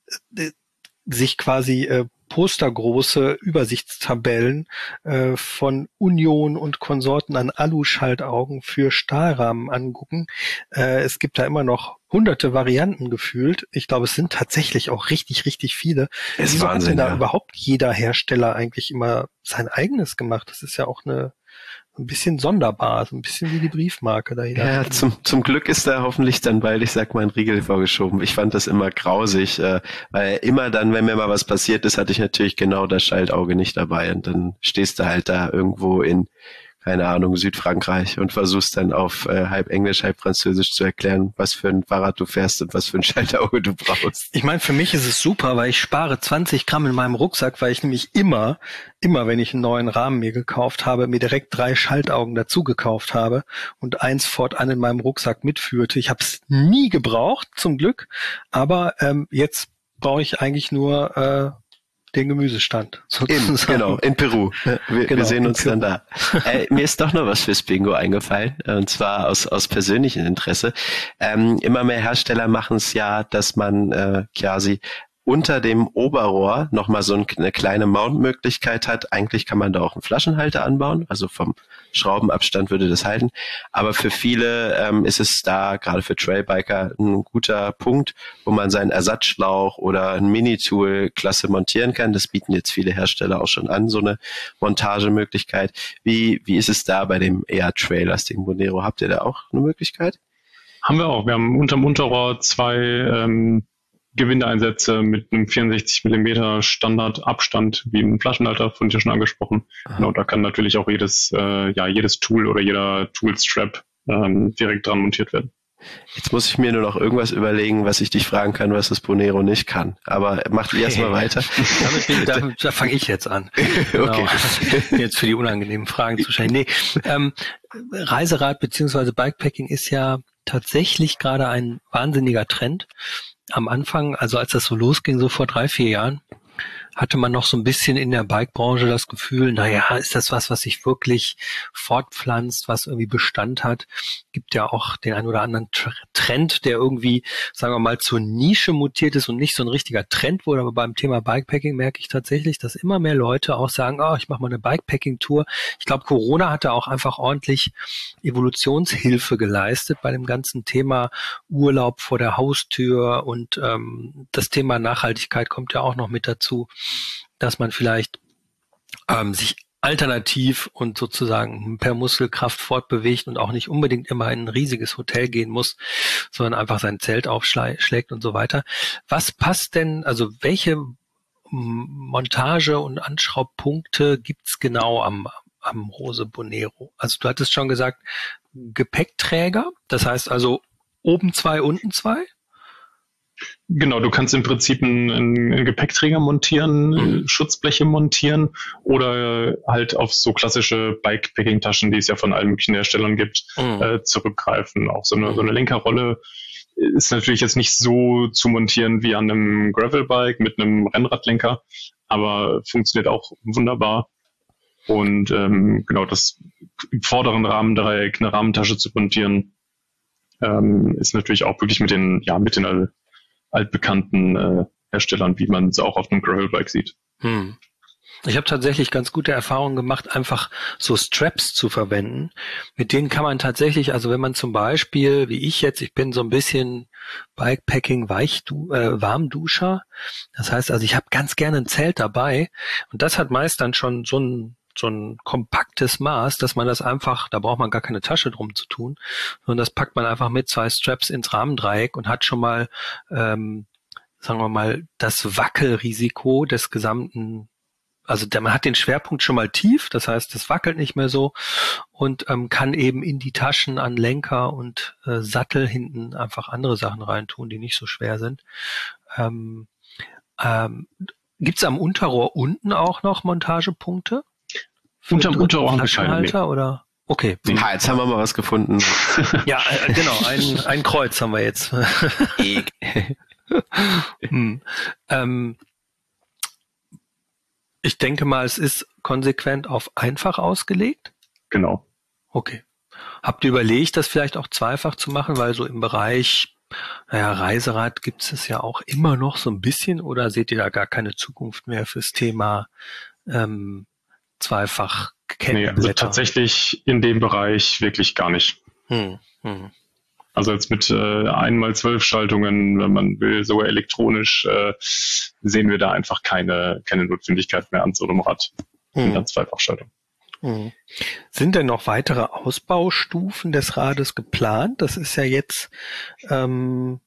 sich quasi äh, postergroße Übersichtstabellen äh, von Union und Konsorten an Alu-Schaltaugen für Stahlrahmen angucken. Äh, es gibt da immer noch hunderte Varianten gefühlt. Ich glaube, es sind tatsächlich auch richtig, richtig viele. Es Wieso Wahnsinn, hat denn da ja. überhaupt jeder Hersteller eigentlich immer sein eigenes gemacht? Das ist ja auch eine ein bisschen sonderbar, so ein bisschen wie die Briefmarke dahinter. Ja, zum, zum Glück ist da hoffentlich dann bald, ich sag mal, ein Riegel vorgeschoben. Ich fand das immer grausig, äh, weil immer dann, wenn mir mal was passiert ist, hatte ich natürlich genau das Schaltauge nicht dabei und dann stehst du halt da irgendwo in, keine Ahnung, Südfrankreich und versuchst dann auf äh, halb Englisch, halb Französisch zu erklären, was für ein Fahrrad du fährst und was für ein Schaltauge du brauchst. Ich meine, für mich ist es super, weil ich spare zwanzig Gramm in meinem Rucksack, weil ich nämlich immer, immer, wenn ich einen neuen Rahmen mir gekauft habe, mir direkt drei Schaltaugen dazu gekauft habe und eins fortan in meinem Rucksack mitführte. Ich habe es nie gebraucht, zum Glück, aber ähm, jetzt brauche ich eigentlich nur äh, den Gemüsestand. In, genau, in Peru. Wir, genau, wir sehen uns Peru. dann da. Äh, mir ist doch noch was fürs Bingo eingefallen, und zwar aus, aus persönlichem Interesse. Ähm, immer mehr Hersteller machen es ja, dass man äh, quasi unter dem Oberrohr nochmal so eine kleine Mount-Möglichkeit hat. Eigentlich kann man da auch einen Flaschenhalter anbauen, also vom Schraubenabstand würde das halten. Aber für viele ähm, ist es da, gerade für Trailbiker, ein guter Punkt, wo man seinen Ersatzschlauch oder ein Mini-Tool klasse montieren kann. Das bieten jetzt viele Hersteller auch schon an, so eine Montagemöglichkeit. Wie, wie ist es da bei dem eher traillastigen Bonero? Habt ihr da auch eine Möglichkeit? Haben wir auch. Wir haben unterm Unterrohr zwei ähm, Gewindeeinsätze mit einem vierundsechzig Millimeter Standardabstand, wie ein Flaschenhalter, von dir schon angesprochen. Genau, da kann natürlich auch jedes, äh, ja, jedes Tool oder jeder Toolstrap ähm, direkt dran montiert werden. Jetzt muss ich mir nur noch irgendwas überlegen, was ich dich fragen kann, was das Bonero nicht kann. Aber macht ihr erstmal weiter. Damit bin, da da fange ich jetzt an. Genau. Okay. Jetzt für die unangenehmen Fragen zu stellen. Nee, ähm, Reiserad bzw. Bikepacking ist ja tatsächlich gerade ein wahnsinniger Trend. Am Anfang, also als das so losging, so vor drei, vier Jahren, hatte man noch so ein bisschen in der Bikebranche das Gefühl, naja, ist das was, was sich wirklich fortpflanzt, was irgendwie Bestand hat? Gibt ja auch den einen oder anderen Trend, der irgendwie, sagen wir mal, zur Nische mutiert ist und nicht so ein richtiger Trend wurde. Aber beim Thema Bikepacking merke ich tatsächlich, dass immer mehr Leute auch sagen, oh, ich mache mal eine Bikepacking-Tour. Ich glaube, Corona hat da auch einfach ordentlich Evolutionshilfe geleistet bei dem ganzen Thema Urlaub vor der Haustür und ähm, das Thema Nachhaltigkeit kommt ja auch noch mit dazu, dass man vielleicht ähm, sich alternativ und sozusagen per Muskelkraft fortbewegt und auch nicht unbedingt immer in ein riesiges Hotel gehen muss, sondern einfach sein Zelt aufschlägt und so weiter. Was passt denn, also welche Montage- und Anschraubpunkte gibt's genau am, am Rose Bonero? Also du hattest schon gesagt, Gepäckträger, das heißt also oben zwei, unten zwei? Genau, du kannst im Prinzip einen, einen Gepäckträger montieren, mhm. Schutzbleche montieren oder halt auf so klassische Bikepacking-Taschen, die es ja von allen möglichen Herstellern gibt, mhm. äh, zurückgreifen. Auch so eine, so eine Lenkerrolle ist natürlich jetzt nicht so zu montieren wie an einem Gravelbike mit einem Rennradlenker, aber funktioniert auch wunderbar. Und ähm, genau das im vorderen Rahmendreieck eine Rahmentasche zu montieren, ähm, ist natürlich auch wirklich mit den, ja, mit den all, altbekannten äh, Herstellern, wie man es auch auf einem Gravelbike sieht. Hm. Ich habe tatsächlich ganz gute Erfahrungen gemacht, einfach so Straps zu verwenden. Mit denen kann man tatsächlich, also wenn man zum Beispiel, wie ich jetzt, ich bin so ein bisschen Bikepacking Weichdu- äh, Warmduscher. Das heißt also, ich habe ganz gerne ein Zelt dabei und das hat meist dann schon so ein so ein kompaktes Maß, dass man das einfach, da braucht man gar keine Tasche drum zu tun, sondern das packt man einfach mit zwei Straps ins Rahmendreieck und hat schon mal, ähm, sagen wir mal, das Wackelrisiko des gesamten. Also der, man hat den Schwerpunkt schon mal tief, das heißt, es wackelt nicht mehr so und ähm, kann eben in die Taschen an Lenker und äh, Sattel hinten einfach andere Sachen reintun, die nicht so schwer sind. Ähm, ähm, Gibt es am Unterrohr unten auch noch Montagepunkte? Unterm Unterrohr haben wir keine mehr. Oder? Okay. Ah, jetzt haben wir mal was gefunden. Ja, äh, genau, ein, ein Kreuz haben wir jetzt. hm. ähm, Ich denke mal, es ist konsequent auf einfach ausgelegt. Genau. Okay. Habt ihr überlegt, das vielleicht auch zweifach zu machen, weil so im Bereich, naja, Reiserad gibt es ja auch immer noch so ein bisschen, oder seht ihr da gar keine Zukunft mehr fürs Thema ähm, zweifach Kettenblätter? Nee, also tatsächlich in dem Bereich wirklich gar nicht. Hm, hm. Also jetzt mit äh, einmal zwölf Schaltungen, wenn man will, sogar elektronisch, äh, sehen wir da einfach keine keine Notwendigkeit mehr an so einem Rad in der Zweifachschaltung. Hm. Sind denn noch weitere Ausbaustufen des Rades geplant? Das ist ja jetzt ähm,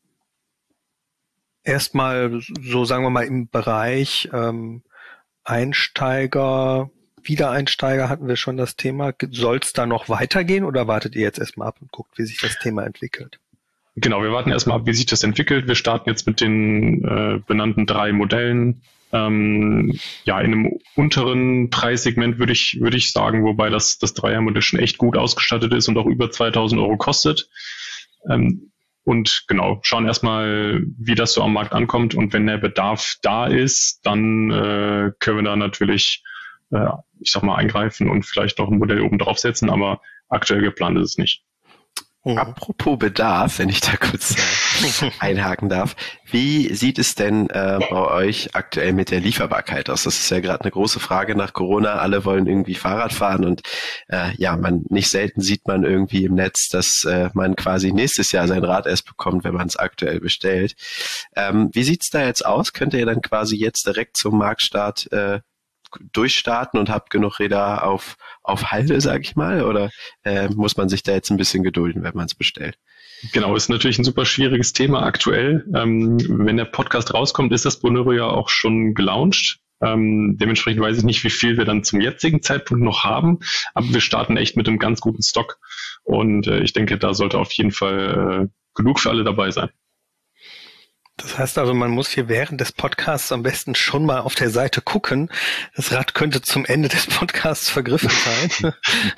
erstmal so, sagen wir mal, im Bereich ähm, Einsteiger, Wiedereinsteiger hatten wir schon das Thema. Soll es da noch weitergehen oder wartet ihr jetzt erstmal ab und guckt, wie sich das Thema entwickelt? Genau, wir warten erstmal ab, wie sich das entwickelt. Wir starten jetzt mit den äh, benannten drei Modellen. Ähm, ja, in einem unteren Preissegment würde ich würde ich sagen, wobei das das Dreiermodell schon echt gut ausgestattet ist und auch über zweitausend Euro kostet. Ähm, und genau, schauen erstmal, wie das so am Markt ankommt, und wenn der Bedarf da ist, dann äh, können wir da natürlich, äh, ich sag mal, eingreifen und vielleicht noch ein Modell oben draufsetzen, aber aktuell geplant ist es nicht. Mhm. Apropos Bedarf, wenn ich da kurz äh, einhaken darf. Wie sieht es denn äh, bei euch aktuell mit der Lieferbarkeit aus? Das ist ja gerade eine große Frage nach Corona. Alle wollen irgendwie Fahrrad fahren und äh, ja, man nicht selten sieht man irgendwie im Netz, dass äh, man quasi nächstes Jahr sein Rad erst bekommt, wenn man es aktuell bestellt. Ähm, wie sieht's da jetzt aus? Könnt ihr dann quasi jetzt direkt zum Marktstart äh, durchstarten und habt genug Räder auf auf Halde, sag ich mal, oder äh, muss man sich da jetzt ein bisschen gedulden, wenn man es bestellt? Genau, ist natürlich ein super schwieriges Thema aktuell. Ähm, wenn der Podcast rauskommt, ist das Bonero ja auch schon gelauncht. Ähm, dementsprechend weiß ich nicht, wie viel wir dann zum jetzigen Zeitpunkt noch haben, aber wir starten echt mit einem ganz guten Stock und äh, ich denke, da sollte auf jeden Fall äh, genug für alle dabei sein. Das heißt also, man muss hier während des Podcasts am besten schon mal auf der Seite gucken. Das Rad könnte zum Ende des Podcasts vergriffen sein.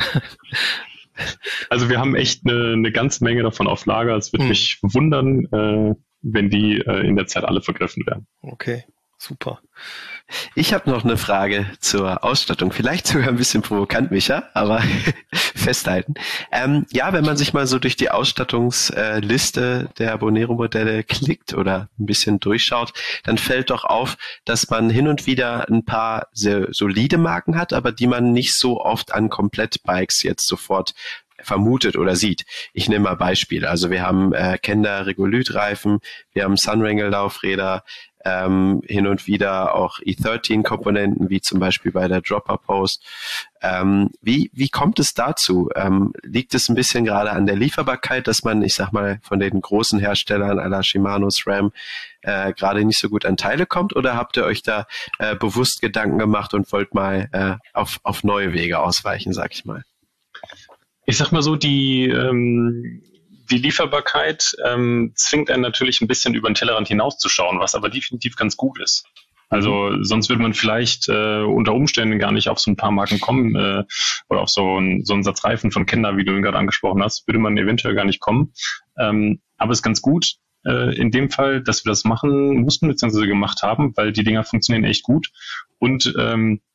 Also wir haben echt eine, eine ganze Menge davon auf Lager. Es würde hm. mich wundern, äh, wenn die äh, in der Zeit alle vergriffen werden. Okay, super. Ich habe noch eine Frage zur Ausstattung. Vielleicht sogar ein bisschen provokant, Micha, aber festhalten. Ähm, ja, wenn man sich mal so durch die Ausstattungsliste der Bonero-Modelle klickt oder ein bisschen durchschaut, dann fällt doch auf, dass man hin und wieder ein paar sehr solide Marken hat, aber die man nicht so oft an Komplettbikes jetzt sofort vermutet oder sieht. Ich nehme mal Beispiele. Also wir haben äh, Kenda Regolith-Reifen, wir haben Sunwrangle-Laufräder, ähm, hin und wieder auch E dreizehn Komponenten, wie zum Beispiel bei der Dropper Post. Ähm, wie, wie kommt es dazu? Ähm, liegt es ein bisschen gerade an der Lieferbarkeit, dass man, ich sag mal, von den großen Herstellern à la Shimano, SRAM äh, gerade nicht so gut an Teile kommt, oder habt ihr euch da äh, bewusst Gedanken gemacht und wollt mal äh, auf, auf neue Wege ausweichen, sag ich mal? Ich sag mal so, die, ähm, die Lieferbarkeit ähm, zwingt einen natürlich ein bisschen über den Tellerrand hinauszuschauen, was aber definitiv ganz gut ist. Also mhm. sonst würde man vielleicht äh, unter Umständen gar nicht auf so ein paar Marken kommen äh, oder auf so, ein, so einen Satz Reifen von Kenda, wie du ihn gerade angesprochen hast, würde man eventuell gar nicht kommen. Ähm, aber es ist ganz gut äh, in dem Fall, dass wir das machen mussten bzw. gemacht haben, weil die Dinger funktionieren echt gut und ähm,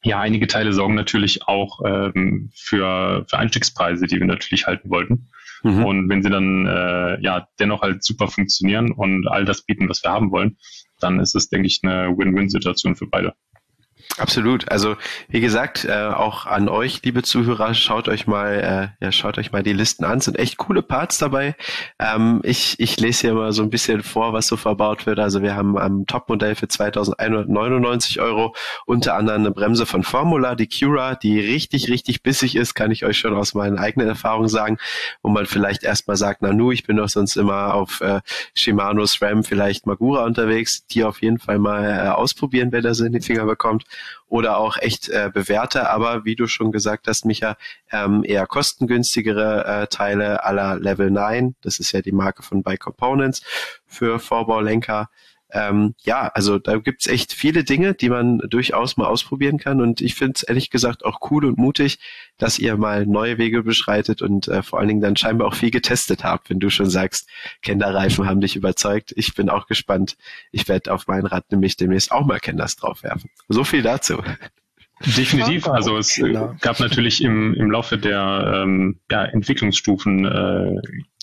Ja, einige Teile sorgen natürlich auch ähm, für, für Einstiegspreise, die wir natürlich halten wollten. Mhm. Und wenn sie dann äh, ja dennoch halt super funktionieren und all das bieten, was wir haben wollen, dann ist es, denke ich, eine Win-Win-Situation für beide. Absolut. Also wie gesagt, äh, auch an euch, liebe Zuhörer, schaut euch mal, äh, ja, schaut euch mal die Listen an. Es sind echt coole Parts dabei. Ähm, ich ich lese hier mal so ein bisschen vor, was so verbaut wird. Also wir haben am Topmodell für zweitausendeinhundertneunundneunzig Euro unter anderem eine Bremse von Formula, die Cura, die richtig richtig bissig ist, kann ich euch schon aus meinen eigenen Erfahrungen sagen, wo man vielleicht erstmal sagt, na nu, ich bin doch sonst immer auf äh, Shimano, SRAM, vielleicht Magura unterwegs. Die auf jeden Fall mal äh, ausprobieren, wenn er sie in die Finger bekommt. Oder auch echt äh, bewährte, aber wie du schon gesagt hast, Micha, ähm, eher kostengünstigere äh, Teile à la Level neun, das ist ja die Marke von Bike Components für Vorbaulenker. Ähm, ja, also da gibt's echt viele Dinge, die man durchaus mal ausprobieren kann und ich finde es ehrlich gesagt auch cool und mutig, dass ihr mal neue Wege beschreitet und äh, vor allen Dingen dann scheinbar auch viel getestet habt, wenn du schon sagst, Kenderreifen haben dich überzeugt. Ich bin auch gespannt. Ich werde auf mein Rad nämlich demnächst auch mal Kenders draufwerfen. So viel dazu. Definitiv. Also es genau. gab natürlich im, im Laufe der ähm, ja, Entwicklungsstufen äh,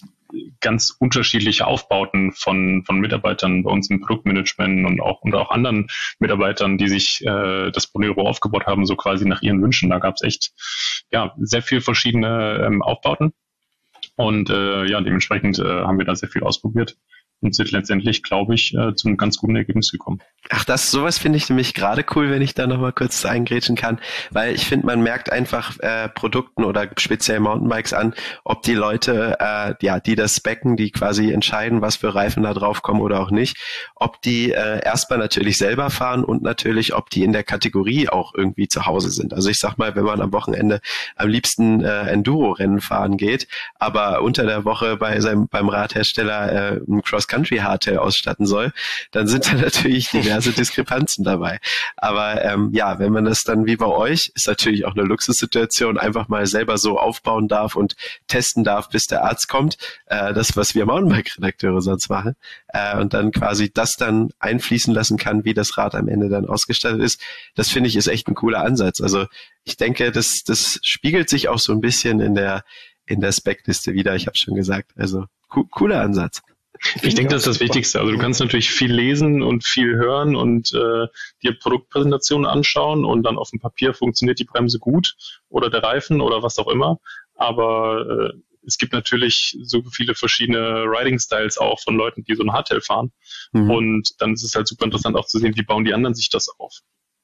ganz unterschiedliche Aufbauten von von Mitarbeitern bei uns im Produktmanagement und auch und auch anderen Mitarbeitern, die sich äh, das Bonero aufgebaut haben, so quasi nach ihren Wünschen. Da gab es echt ja sehr viel verschiedene ähm, Aufbauten und äh, ja dementsprechend äh, haben wir da sehr viel ausprobiert und sind letztendlich, glaube ich, äh, zu einem ganz guten Ergebnis gekommen. Ach, das sowas finde ich nämlich gerade cool, wenn ich da nochmal kurz eingrätschen kann, weil ich finde, man merkt einfach äh, Produkten oder speziell Mountainbikes an, ob die Leute, äh, ja, die das specken, die quasi entscheiden, was für Reifen da drauf kommen oder auch nicht, ob die äh, erstmal natürlich selber fahren und natürlich, ob die in der Kategorie auch irgendwie zu Hause sind. Also ich sag mal, wenn man am Wochenende am liebsten äh, Enduro-Rennen fahren geht, aber unter der Woche bei seinem beim Radhersteller äh, ein Cross-Country-Hardtail ausstatten soll, dann sind da natürlich diverse Diskrepanzen dabei. Aber ähm, ja, wenn man das dann wie bei euch, ist natürlich auch eine Luxussituation, einfach mal selber so aufbauen darf und testen darf, bis der Arzt kommt, äh, das, was wir Mountainbike-Redakteure sonst machen, äh, und dann quasi das dann einfließen lassen kann, wie das Rad am Ende dann ausgestattet ist, das finde ich ist echt ein cooler Ansatz. Also ich denke, das, das spiegelt sich auch so ein bisschen in der in der Spec-Liste wieder, ich habe schon gesagt. Also co- cooler Ansatz. Ich denke, das ist das Wichtigste. Also du kannst natürlich viel lesen und viel hören und äh, dir Produktpräsentationen anschauen und dann auf dem Papier funktioniert die Bremse gut oder der Reifen oder was auch immer. Aber äh, es gibt natürlich so viele verschiedene Riding-Styles auch von Leuten, die so ein Hardtail fahren. Mhm. Und dann ist es halt super interessant auch zu sehen, wie bauen die anderen sich das auf.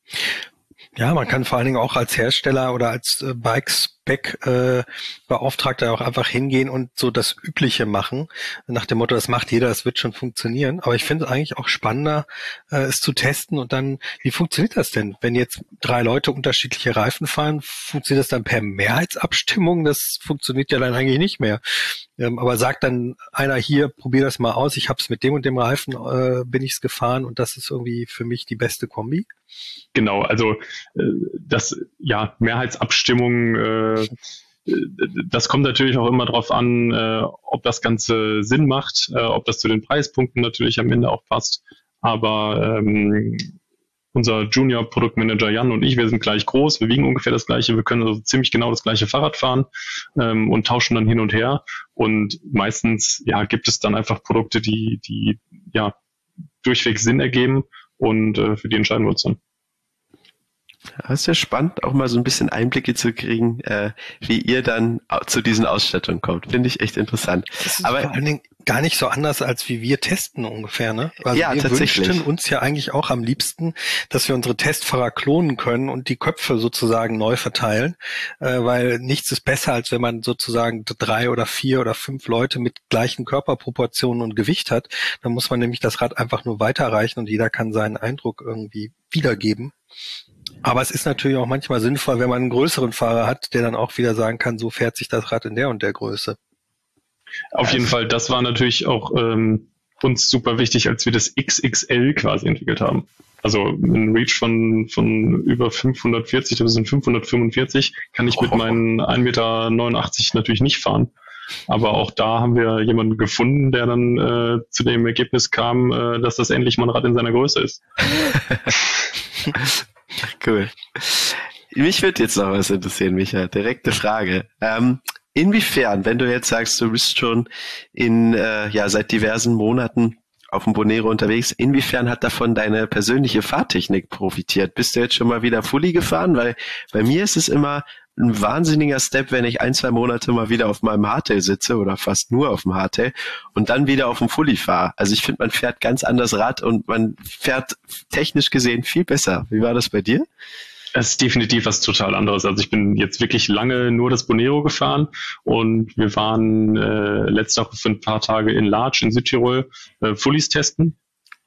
Ja, man kann vor allen Dingen auch als Hersteller oder als äh, Bike-Spec-Beauftragter äh, auch einfach hingehen und so das Übliche machen, nach dem Motto, das macht jeder, das wird schon funktionieren. Aber ich finde es eigentlich auch spannender, äh, es zu testen und dann, wie funktioniert das denn? Wenn jetzt drei Leute unterschiedliche Reifen fahren, funktioniert das dann per Mehrheitsabstimmung? Das funktioniert ja dann eigentlich nicht mehr. Ähm, aber sagt dann einer hier, probier das mal aus, ich habe es mit dem und dem Reifen, äh, bin ich's gefahren und das ist irgendwie für mich die beste Kombi? Genau, also äh, das, ja, Mehrheitsabstimmung, äh, das kommt natürlich auch immer darauf an, äh, ob das Ganze Sinn macht, äh, ob das zu den Preispunkten natürlich am Ende auch passt. Aber ähm, unser Junior-Produktmanager Jan und ich, wir sind gleich groß, wir wiegen ungefähr das Gleiche, wir können also ziemlich genau das gleiche Fahrrad fahren ähm, und tauschen dann hin und her. Und meistens ja, gibt es dann einfach Produkte, die, die ja durchweg Sinn ergeben und äh, für die entscheiden wir uns dann. Das ist ja spannend, auch mal so ein bisschen Einblicke zu kriegen, äh, wie ihr dann zu diesen Ausstattungen kommt. Finde ich echt interessant. Das ist aber vor allen Dingen gar nicht so anders, als wie wir testen ungefähr, ne? Also ja, wir tatsächlich. wünschten uns ja eigentlich auch am liebsten, dass wir unsere Testfahrer klonen können und die Köpfe sozusagen neu verteilen, äh, weil nichts ist besser, als wenn man sozusagen drei oder vier oder fünf Leute mit gleichen Körperproportionen und Gewicht hat. Dann muss man nämlich das Rad einfach nur weiterreichen und jeder kann seinen Eindruck irgendwie wiedergeben. Aber es ist natürlich auch manchmal sinnvoll, wenn man einen größeren Fahrer hat, der dann auch wieder sagen kann, so fährt sich das Rad in der und der Größe. Auf jeden Fall, das war natürlich auch ähm, uns super wichtig, als wir das X X L quasi entwickelt haben. Also ein Reach von von über fünfhundertvierzig, das sind fünfhundertfünfundvierzig, kann ich mit meinen ein Meter neunundachtzig natürlich nicht fahren. Aber auch da haben wir jemanden gefunden, der dann äh, zu dem Ergebnis kam, äh, dass das endlich mal ein Rad in seiner Größe ist. Cool. Mich würde jetzt noch was interessieren, Micha. Direkte Frage. Ähm, inwiefern, wenn du jetzt sagst, du bist schon in äh, ja seit diversen Monaten auf dem Bonero unterwegs, inwiefern hat davon deine persönliche Fahrtechnik profitiert? Bist du jetzt schon mal wieder Fully gefahren? Weil bei mir ist es immer ein wahnsinniger Step, wenn ich ein, zwei Monate mal wieder auf meinem Hardtail sitze oder fast nur auf dem Hardtail und dann wieder auf dem Fully fahre. Also ich finde, man fährt ganz anders Rad und man fährt technisch gesehen viel besser. Wie war das bei dir? Es ist definitiv was total anderes. Also ich bin jetzt wirklich lange nur das Bonero gefahren und wir waren äh, letzte Woche für ein paar Tage in Larch in Südtirol äh, Fullys testen.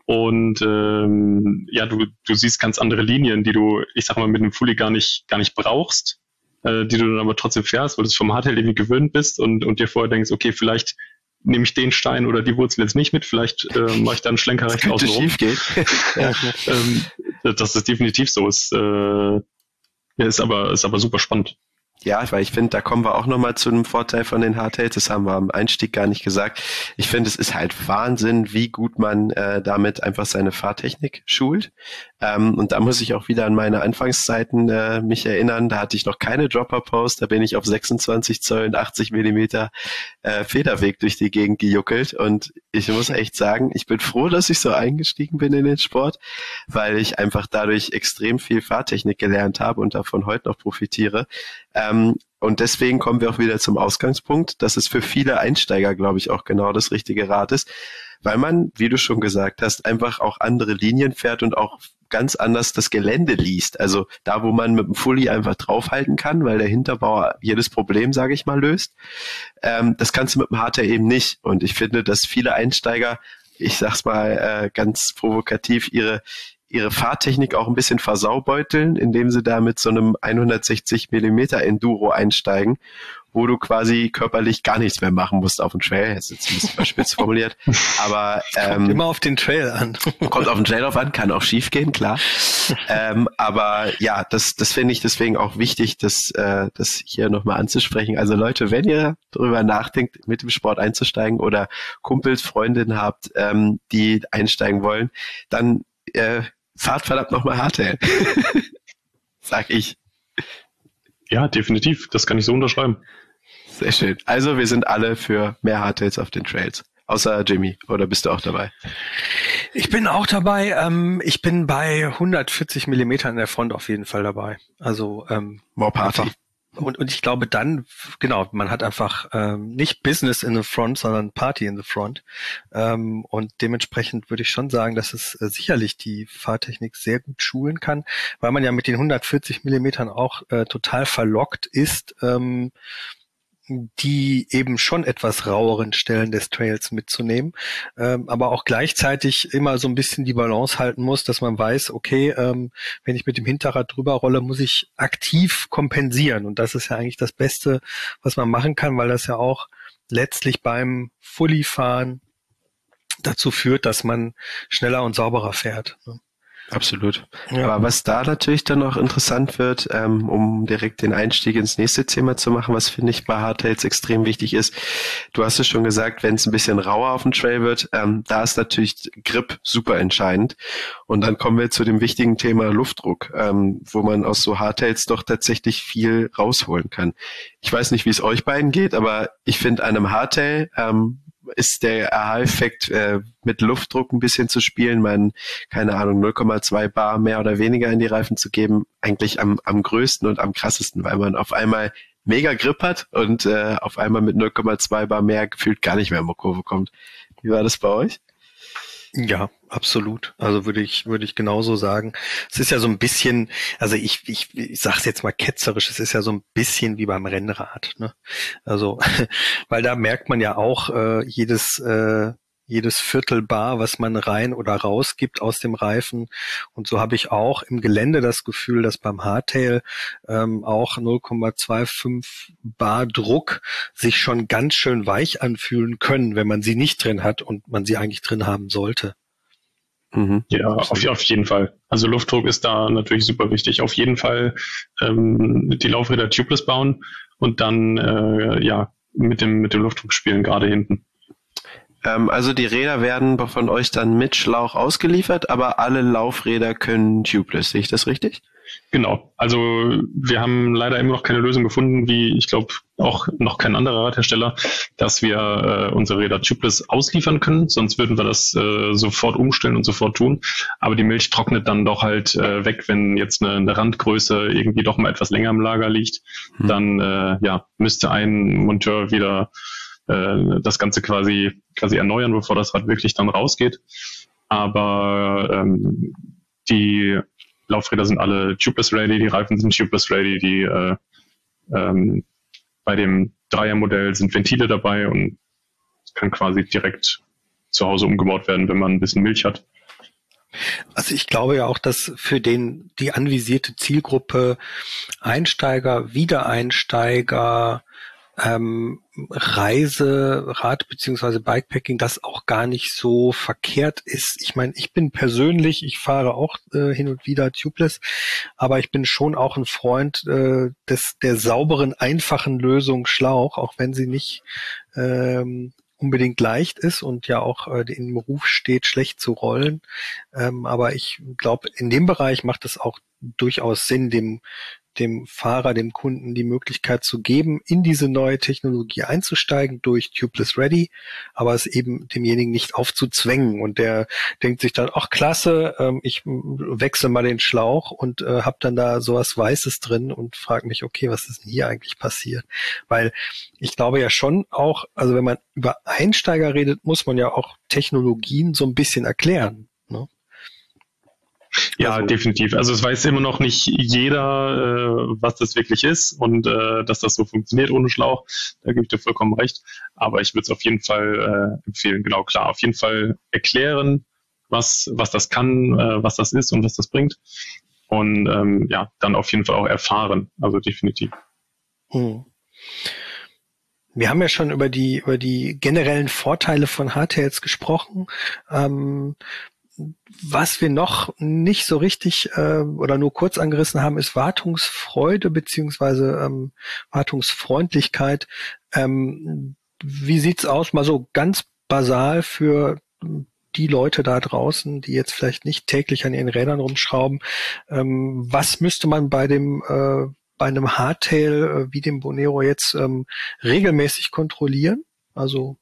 Und ähm, ja, du, du siehst ganz andere Linien, die du, ich sag mal, mit einem Fully gar nicht, gar nicht brauchst, äh, die du dann aber trotzdem fährst, weil du vom Hardtail irgendwie gewöhnt bist und, und dir vorher denkst, okay, vielleicht nehme ich den Stein oder die Wurzel jetzt nicht mit, vielleicht äh, mache ich dann einen Schlenker rechts außen rum. Schief geht. Ja, ähm, das ist definitiv so. Ist, äh, ist aber ist aber super spannend. Ja, weil ich finde, da kommen wir auch nochmal zu einem Vorteil von den Hardtails. Das haben wir am Einstieg gar nicht gesagt. Ich finde, es ist halt Wahnsinn, wie gut man äh, damit einfach seine Fahrtechnik schult. Ähm, und da muss ich auch wieder an meine Anfangszeiten äh, mich erinnern. Da hatte ich noch keine Dropper-Post. Da bin ich auf sechsundzwanzig Zoll und achtzig Millimeter äh, Federweg durch die Gegend gejuckelt. Und ich muss echt sagen, ich bin froh, dass ich so eingestiegen bin in den Sport, weil ich einfach dadurch extrem viel Fahrtechnik gelernt habe und davon heute noch profitiere. Ähm, und deswegen kommen wir auch wieder zum Ausgangspunkt, dass es für viele Einsteiger, glaube ich, auch genau das richtige Rad ist, weil man, wie du schon gesagt hast, einfach auch andere Linien fährt und auch ganz anders das Gelände liest. Also da, wo man mit dem Fully einfach draufhalten kann, weil der Hinterbau jedes Problem, sage ich mal, löst. Ähm, das kannst du mit dem Hardtail eben nicht. Und ich finde, dass viele Einsteiger, ich sag's mal äh, ganz provokativ, ihre ihre Fahrtechnik auch ein bisschen versaubeuteln, indem sie da mit so einem hundertsechzig Millimeter Enduro einsteigen, wo du quasi körperlich gar nichts mehr machen musst auf dem Trail. Das ist jetzt ein bisschen überspitzt formuliert. Aber ähm, kommt immer auf den Trail an. Kommt auf den Trail drauf an, kann auch schief gehen, klar. ähm, aber ja, das, das finde ich deswegen auch wichtig, das, äh, das hier nochmal anzusprechen. Also Leute, wenn ihr darüber nachdenkt, mit dem Sport einzusteigen oder Kumpels, Freundinnen habt, ähm, die einsteigen wollen, dann äh, fahrt verdammt nochmal Hardtail. Sag ich. Ja, definitiv. Das kann ich so unterschreiben. Sehr schön. Also wir sind alle für mehr Hardtails auf den Trails. Außer Jimmy. Oder bist du auch dabei? Ich bin auch dabei. Ähm, ich bin bei hundertvierzig Millimeter in der Front auf jeden Fall dabei. Also ähm, More Party. Einfach. Und, und ich glaube dann, genau, man hat einfach ähm, nicht Business in the Front, sondern Party in the Front. Ähm, und dementsprechend würde ich schon sagen, dass es äh, sicherlich die Fahrtechnik sehr gut schulen kann, weil man ja mit den hundertvierzig Millimetern auch äh, total verlockt ist, ähm, die eben schon etwas raueren Stellen des Trails mitzunehmen, ähm, aber auch gleichzeitig immer so ein bisschen die Balance halten muss, dass man weiß, okay, ähm, wenn ich mit dem Hinterrad drüber rolle, muss ich aktiv kompensieren. Und das ist ja eigentlich das Beste, was man machen kann, weil das ja auch letztlich beim Fully-Fahren dazu führt, dass man schneller und sauberer fährt. Absolut. Ja. Aber was da natürlich dann noch interessant wird, ähm, um direkt den Einstieg ins nächste Thema zu machen, was finde ich bei Hardtails extrem wichtig ist, du hast es schon gesagt, wenn es ein bisschen rauer auf dem Trail wird, ähm, da ist natürlich Grip super entscheidend. Und dann kommen wir zu dem wichtigen Thema Luftdruck, ähm, wo man aus so Hardtails doch tatsächlich viel rausholen kann. Ich weiß nicht, wie es euch beiden geht, aber ich finde an einem Hardtail ähm, ist der Aha-Effekt, äh, mit Luftdruck ein bisschen zu spielen, man, keine Ahnung, null Komma zwei Bar mehr oder weniger in die Reifen zu geben, eigentlich am, am größten und am krassesten, weil man auf einmal mega Grip hat und äh, auf einmal mit null Komma zwei Bar mehr gefühlt gar nicht mehr in die Kurve kommt. Wie war das bei euch? Ja, absolut. Also würde ich würde ich genauso sagen. Es ist ja so ein bisschen, also ich ich, ich sag's jetzt mal ketzerisch, es ist ja so ein bisschen wie beim Rennrad, ne? Also weil da merkt man ja auch äh, jedes äh, jedes Viertelbar, was man rein oder raus gibt aus dem Reifen. Und so habe ich auch im Gelände das Gefühl, dass beim Hardtail ähm, auch null Komma fünfundzwanzig Bar Druck sich schon ganz schön weich anfühlen können, wenn man sie nicht drin hat und man sie eigentlich drin haben sollte. Mhm. Ja, auf, auf jeden Fall. Also Luftdruck ist da natürlich super wichtig. Auf jeden Fall ähm, die Laufräder tubeless bauen und dann äh, ja mit dem mit dem Luftdruck spielen, gerade hinten. Ähm, also die Räder werden von euch dann mit Schlauch ausgeliefert, aber alle Laufräder können tubeless. Sehe ich das richtig? Genau. Also wir haben leider immer noch keine Lösung gefunden, wie ich glaube auch noch kein anderer Radhersteller, dass wir äh, unsere Räder tubeless ausliefern können. Sonst würden wir das äh, sofort umstellen und sofort tun. Aber die Milch trocknet dann doch halt äh, weg, wenn jetzt eine, eine Randgröße irgendwie doch mal etwas länger im Lager liegt. Hm. Dann äh, ja müsste ein Monteur wieder äh, das Ganze quasi quasi erneuern, bevor das Rad wirklich dann rausgeht. Aber ähm, die Laufräder sind alle tubeless ready, die Reifen sind tubeless ready, die äh, ähm, bei dem Dreiermodell sind Ventile dabei und es kann quasi direkt zu Hause umgebaut werden, wenn man ein bisschen Milch hat. Also ich glaube ja auch, dass für den die anvisierte Zielgruppe Einsteiger, Wiedereinsteiger, ähm, Reise, Rad beziehungsweise Bikepacking, das auch gar nicht so verkehrt ist. Ich meine, ich bin persönlich, ich fahre auch äh, hin und wieder tubeless, aber ich bin schon auch ein Freund äh, des der sauberen, einfachen Lösung Schlauch, auch wenn sie nicht ähm, unbedingt leicht ist und ja auch äh, im Ruf steht, schlecht zu rollen. Ähm, aber ich glaube, in dem Bereich macht es auch durchaus Sinn, dem dem Fahrer, dem Kunden die Möglichkeit zu geben, in diese neue Technologie einzusteigen durch Tubeless Ready, aber es eben demjenigen nicht aufzuzwängen. Und der denkt sich dann, ach klasse, ähm, ich wechsle mal den Schlauch und äh, habe dann da sowas Weißes drin und frage mich, okay, was ist denn hier eigentlich passiert? Weil ich glaube ja schon auch, also wenn man über Einsteiger redet, muss man ja auch Technologien so ein bisschen erklären, ne? Ja, also, definitiv. Also es weiß immer noch nicht jeder, äh, was das wirklich ist und äh, dass das so funktioniert ohne Schlauch. Da gebe ich dir vollkommen recht. Aber ich würde es auf jeden Fall äh, empfehlen. Genau, klar. Auf jeden Fall erklären, was was das kann, äh, was das ist und was das bringt. Und ähm, ja, dann auf jeden Fall auch erfahren. Also definitiv. Hm. Wir haben ja schon über die über die generellen Vorteile von Hardtails gesprochen. Ähm, Was wir noch nicht so richtig äh, oder nur kurz angerissen haben, ist Wartungsfreude beziehungsweise ähm, Wartungsfreundlichkeit. Ähm, wie sieht's aus, mal so ganz basal für die Leute da draußen, die jetzt vielleicht nicht täglich an ihren Rädern rumschrauben? Ähm, was müsste man bei dem äh, bei einem Hardtail äh, wie dem Bonero jetzt ähm, regelmäßig kontrollieren? Also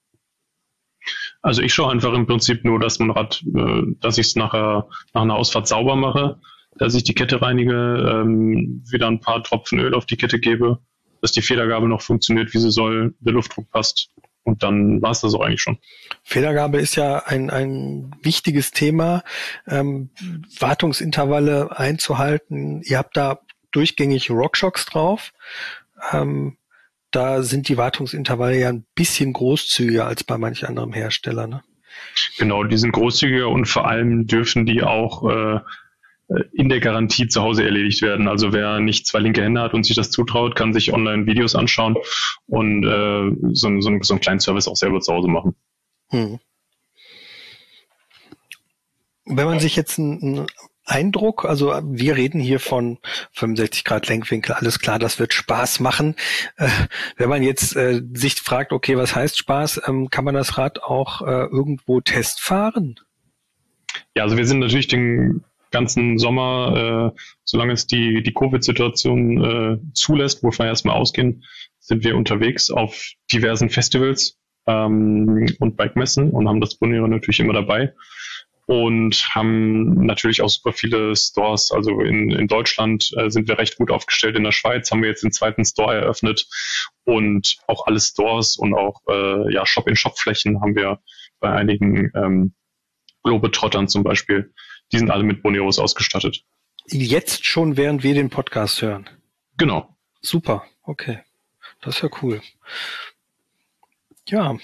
Also ich schaue einfach im Prinzip nur, dass man Rad, äh, dass ich es nachher nach einer Ausfahrt sauber mache, dass ich die Kette reinige, ähm, wieder ein paar Tropfen Öl auf die Kette gebe, dass die Federgabel noch funktioniert, wie sie soll, der Luftdruck passt und dann war es das auch eigentlich schon. Federgabel ist ja ein ein wichtiges Thema, ähm, Wartungsintervalle einzuhalten. Ihr habt da durchgängig RockShox drauf. Ähm, Da sind die Wartungsintervalle ja ein bisschen großzügiger als bei manch anderem Hersteller, ne? Genau, die sind großzügiger und vor allem dürfen die auch äh, in der Garantie zu Hause erledigt werden. Also wer nicht zwei linke Hände hat und sich das zutraut, kann sich online Videos anschauen und äh, so, so, so einen kleinen Service auch selber zu Hause machen. Hm. Wenn man sich jetzt ein, ein Eindruck, also wir reden hier von fünfundsechzig Grad Lenkwinkel, alles klar, das wird Spaß machen. Äh, wenn man jetzt äh, sich fragt, okay, was heißt Spaß, ähm, kann man das Rad auch äh, irgendwo testfahren? Ja, also wir sind natürlich den ganzen Sommer, äh, solange es die, die Covid-Situation äh, zulässt, wovon wir erstmal ausgehen, sind wir unterwegs auf diversen Festivals ähm, und Bike-Messen und haben das Bonero natürlich immer dabei. Und haben natürlich auch super viele Stores. Also in, in Deutschland äh, sind wir recht gut aufgestellt. In der Schweiz haben wir jetzt den zweiten Store eröffnet. Und auch alle Stores und auch äh, ja, Shop-in-Shop-Flächen haben wir bei einigen ähm, Globetrottern zum Beispiel. Die sind alle mit Boneros ausgestattet. Jetzt schon, während wir den Podcast hören? Genau. Super, okay. Das ist ja cool. Ja.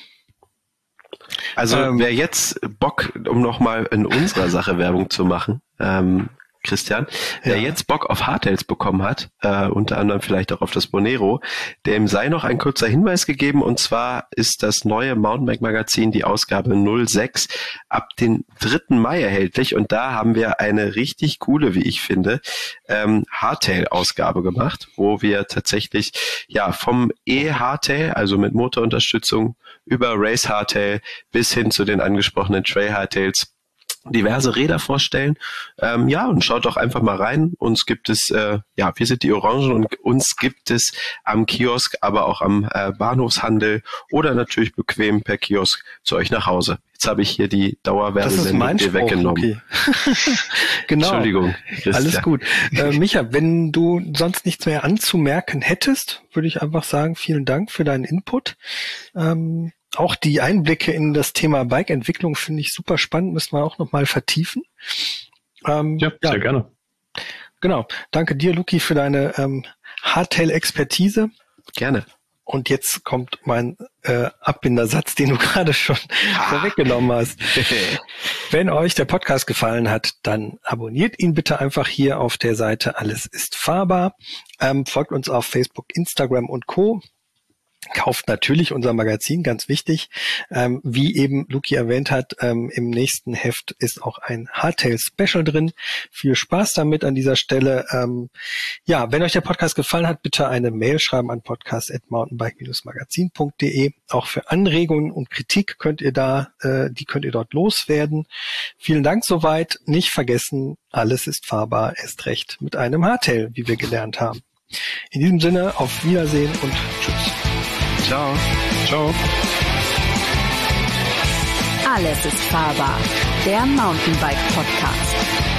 Also ähm, wer jetzt Bock, um nochmal in unserer Sache Werbung zu machen, ähm, Christian, der ja. jetzt Bock auf Hardtails bekommen hat, äh, unter anderem vielleicht auch auf das Bonero, dem sei noch ein kurzer Hinweis gegeben, und zwar ist das neue Mountainbike Magazin, die Ausgabe null sechs, ab den dritten Mai erhältlich, und da haben wir eine richtig coole, wie ich finde, ähm, Hardtail-Ausgabe gemacht, wo wir tatsächlich ja vom E-Hardtail, also mit Motorunterstützung, über Race Hardtail bis hin zu den angesprochenen Trail Hardtails diverse Räder vorstellen. Ähm, ja, und schaut doch einfach mal rein. Uns gibt es, äh, ja, wir sind die Orangen, und uns gibt es am Kiosk, aber auch am äh, Bahnhofshandel oder natürlich bequem per Kiosk zu euch nach Hause. Jetzt habe ich hier die Dauerwerbesendung dir weggenommen. Okay. Genau. Entschuldigung, Christian. Alles gut. Äh, Micha, wenn du sonst nichts mehr anzumerken hättest, würde ich einfach sagen, vielen Dank für deinen Input. Ähm, Auch die Einblicke in das Thema Bike-Entwicklung finde ich super spannend, müssen wir auch nochmal vertiefen. Ähm, ja, ja, sehr gerne. Genau. Danke dir, Luki, für deine ähm, Hardtail-Expertise. Gerne. Und jetzt kommt mein äh, Abbindersatz, den du gerade schon ah. vorweggenommen hast. Wenn euch der Podcast gefallen hat, dann abonniert ihn bitte einfach hier auf der Seite Alles ist fahrbar. Ähm, folgt uns auf Facebook, Instagram und Co. Kauft natürlich unser Magazin, ganz wichtig. Ähm, wie eben Luki erwähnt hat, ähm, im nächsten Heft ist auch ein Hardtail-Special drin. Viel Spaß damit an dieser Stelle. Ähm, ja, wenn euch der Podcast gefallen hat, bitte eine Mail schreiben an podcast at mountainbike dash magazin punkt de. Auch für Anregungen und Kritik könnt ihr da, äh, die könnt ihr dort loswerden. Vielen Dank soweit. Nicht vergessen, alles ist fahrbar, erst recht mit einem Hardtail, wie wir gelernt haben. In diesem Sinne, auf Wiedersehen und tschüss. Ciao. Ciao. Alles ist fahrbar. Der Mountainbike Podcast.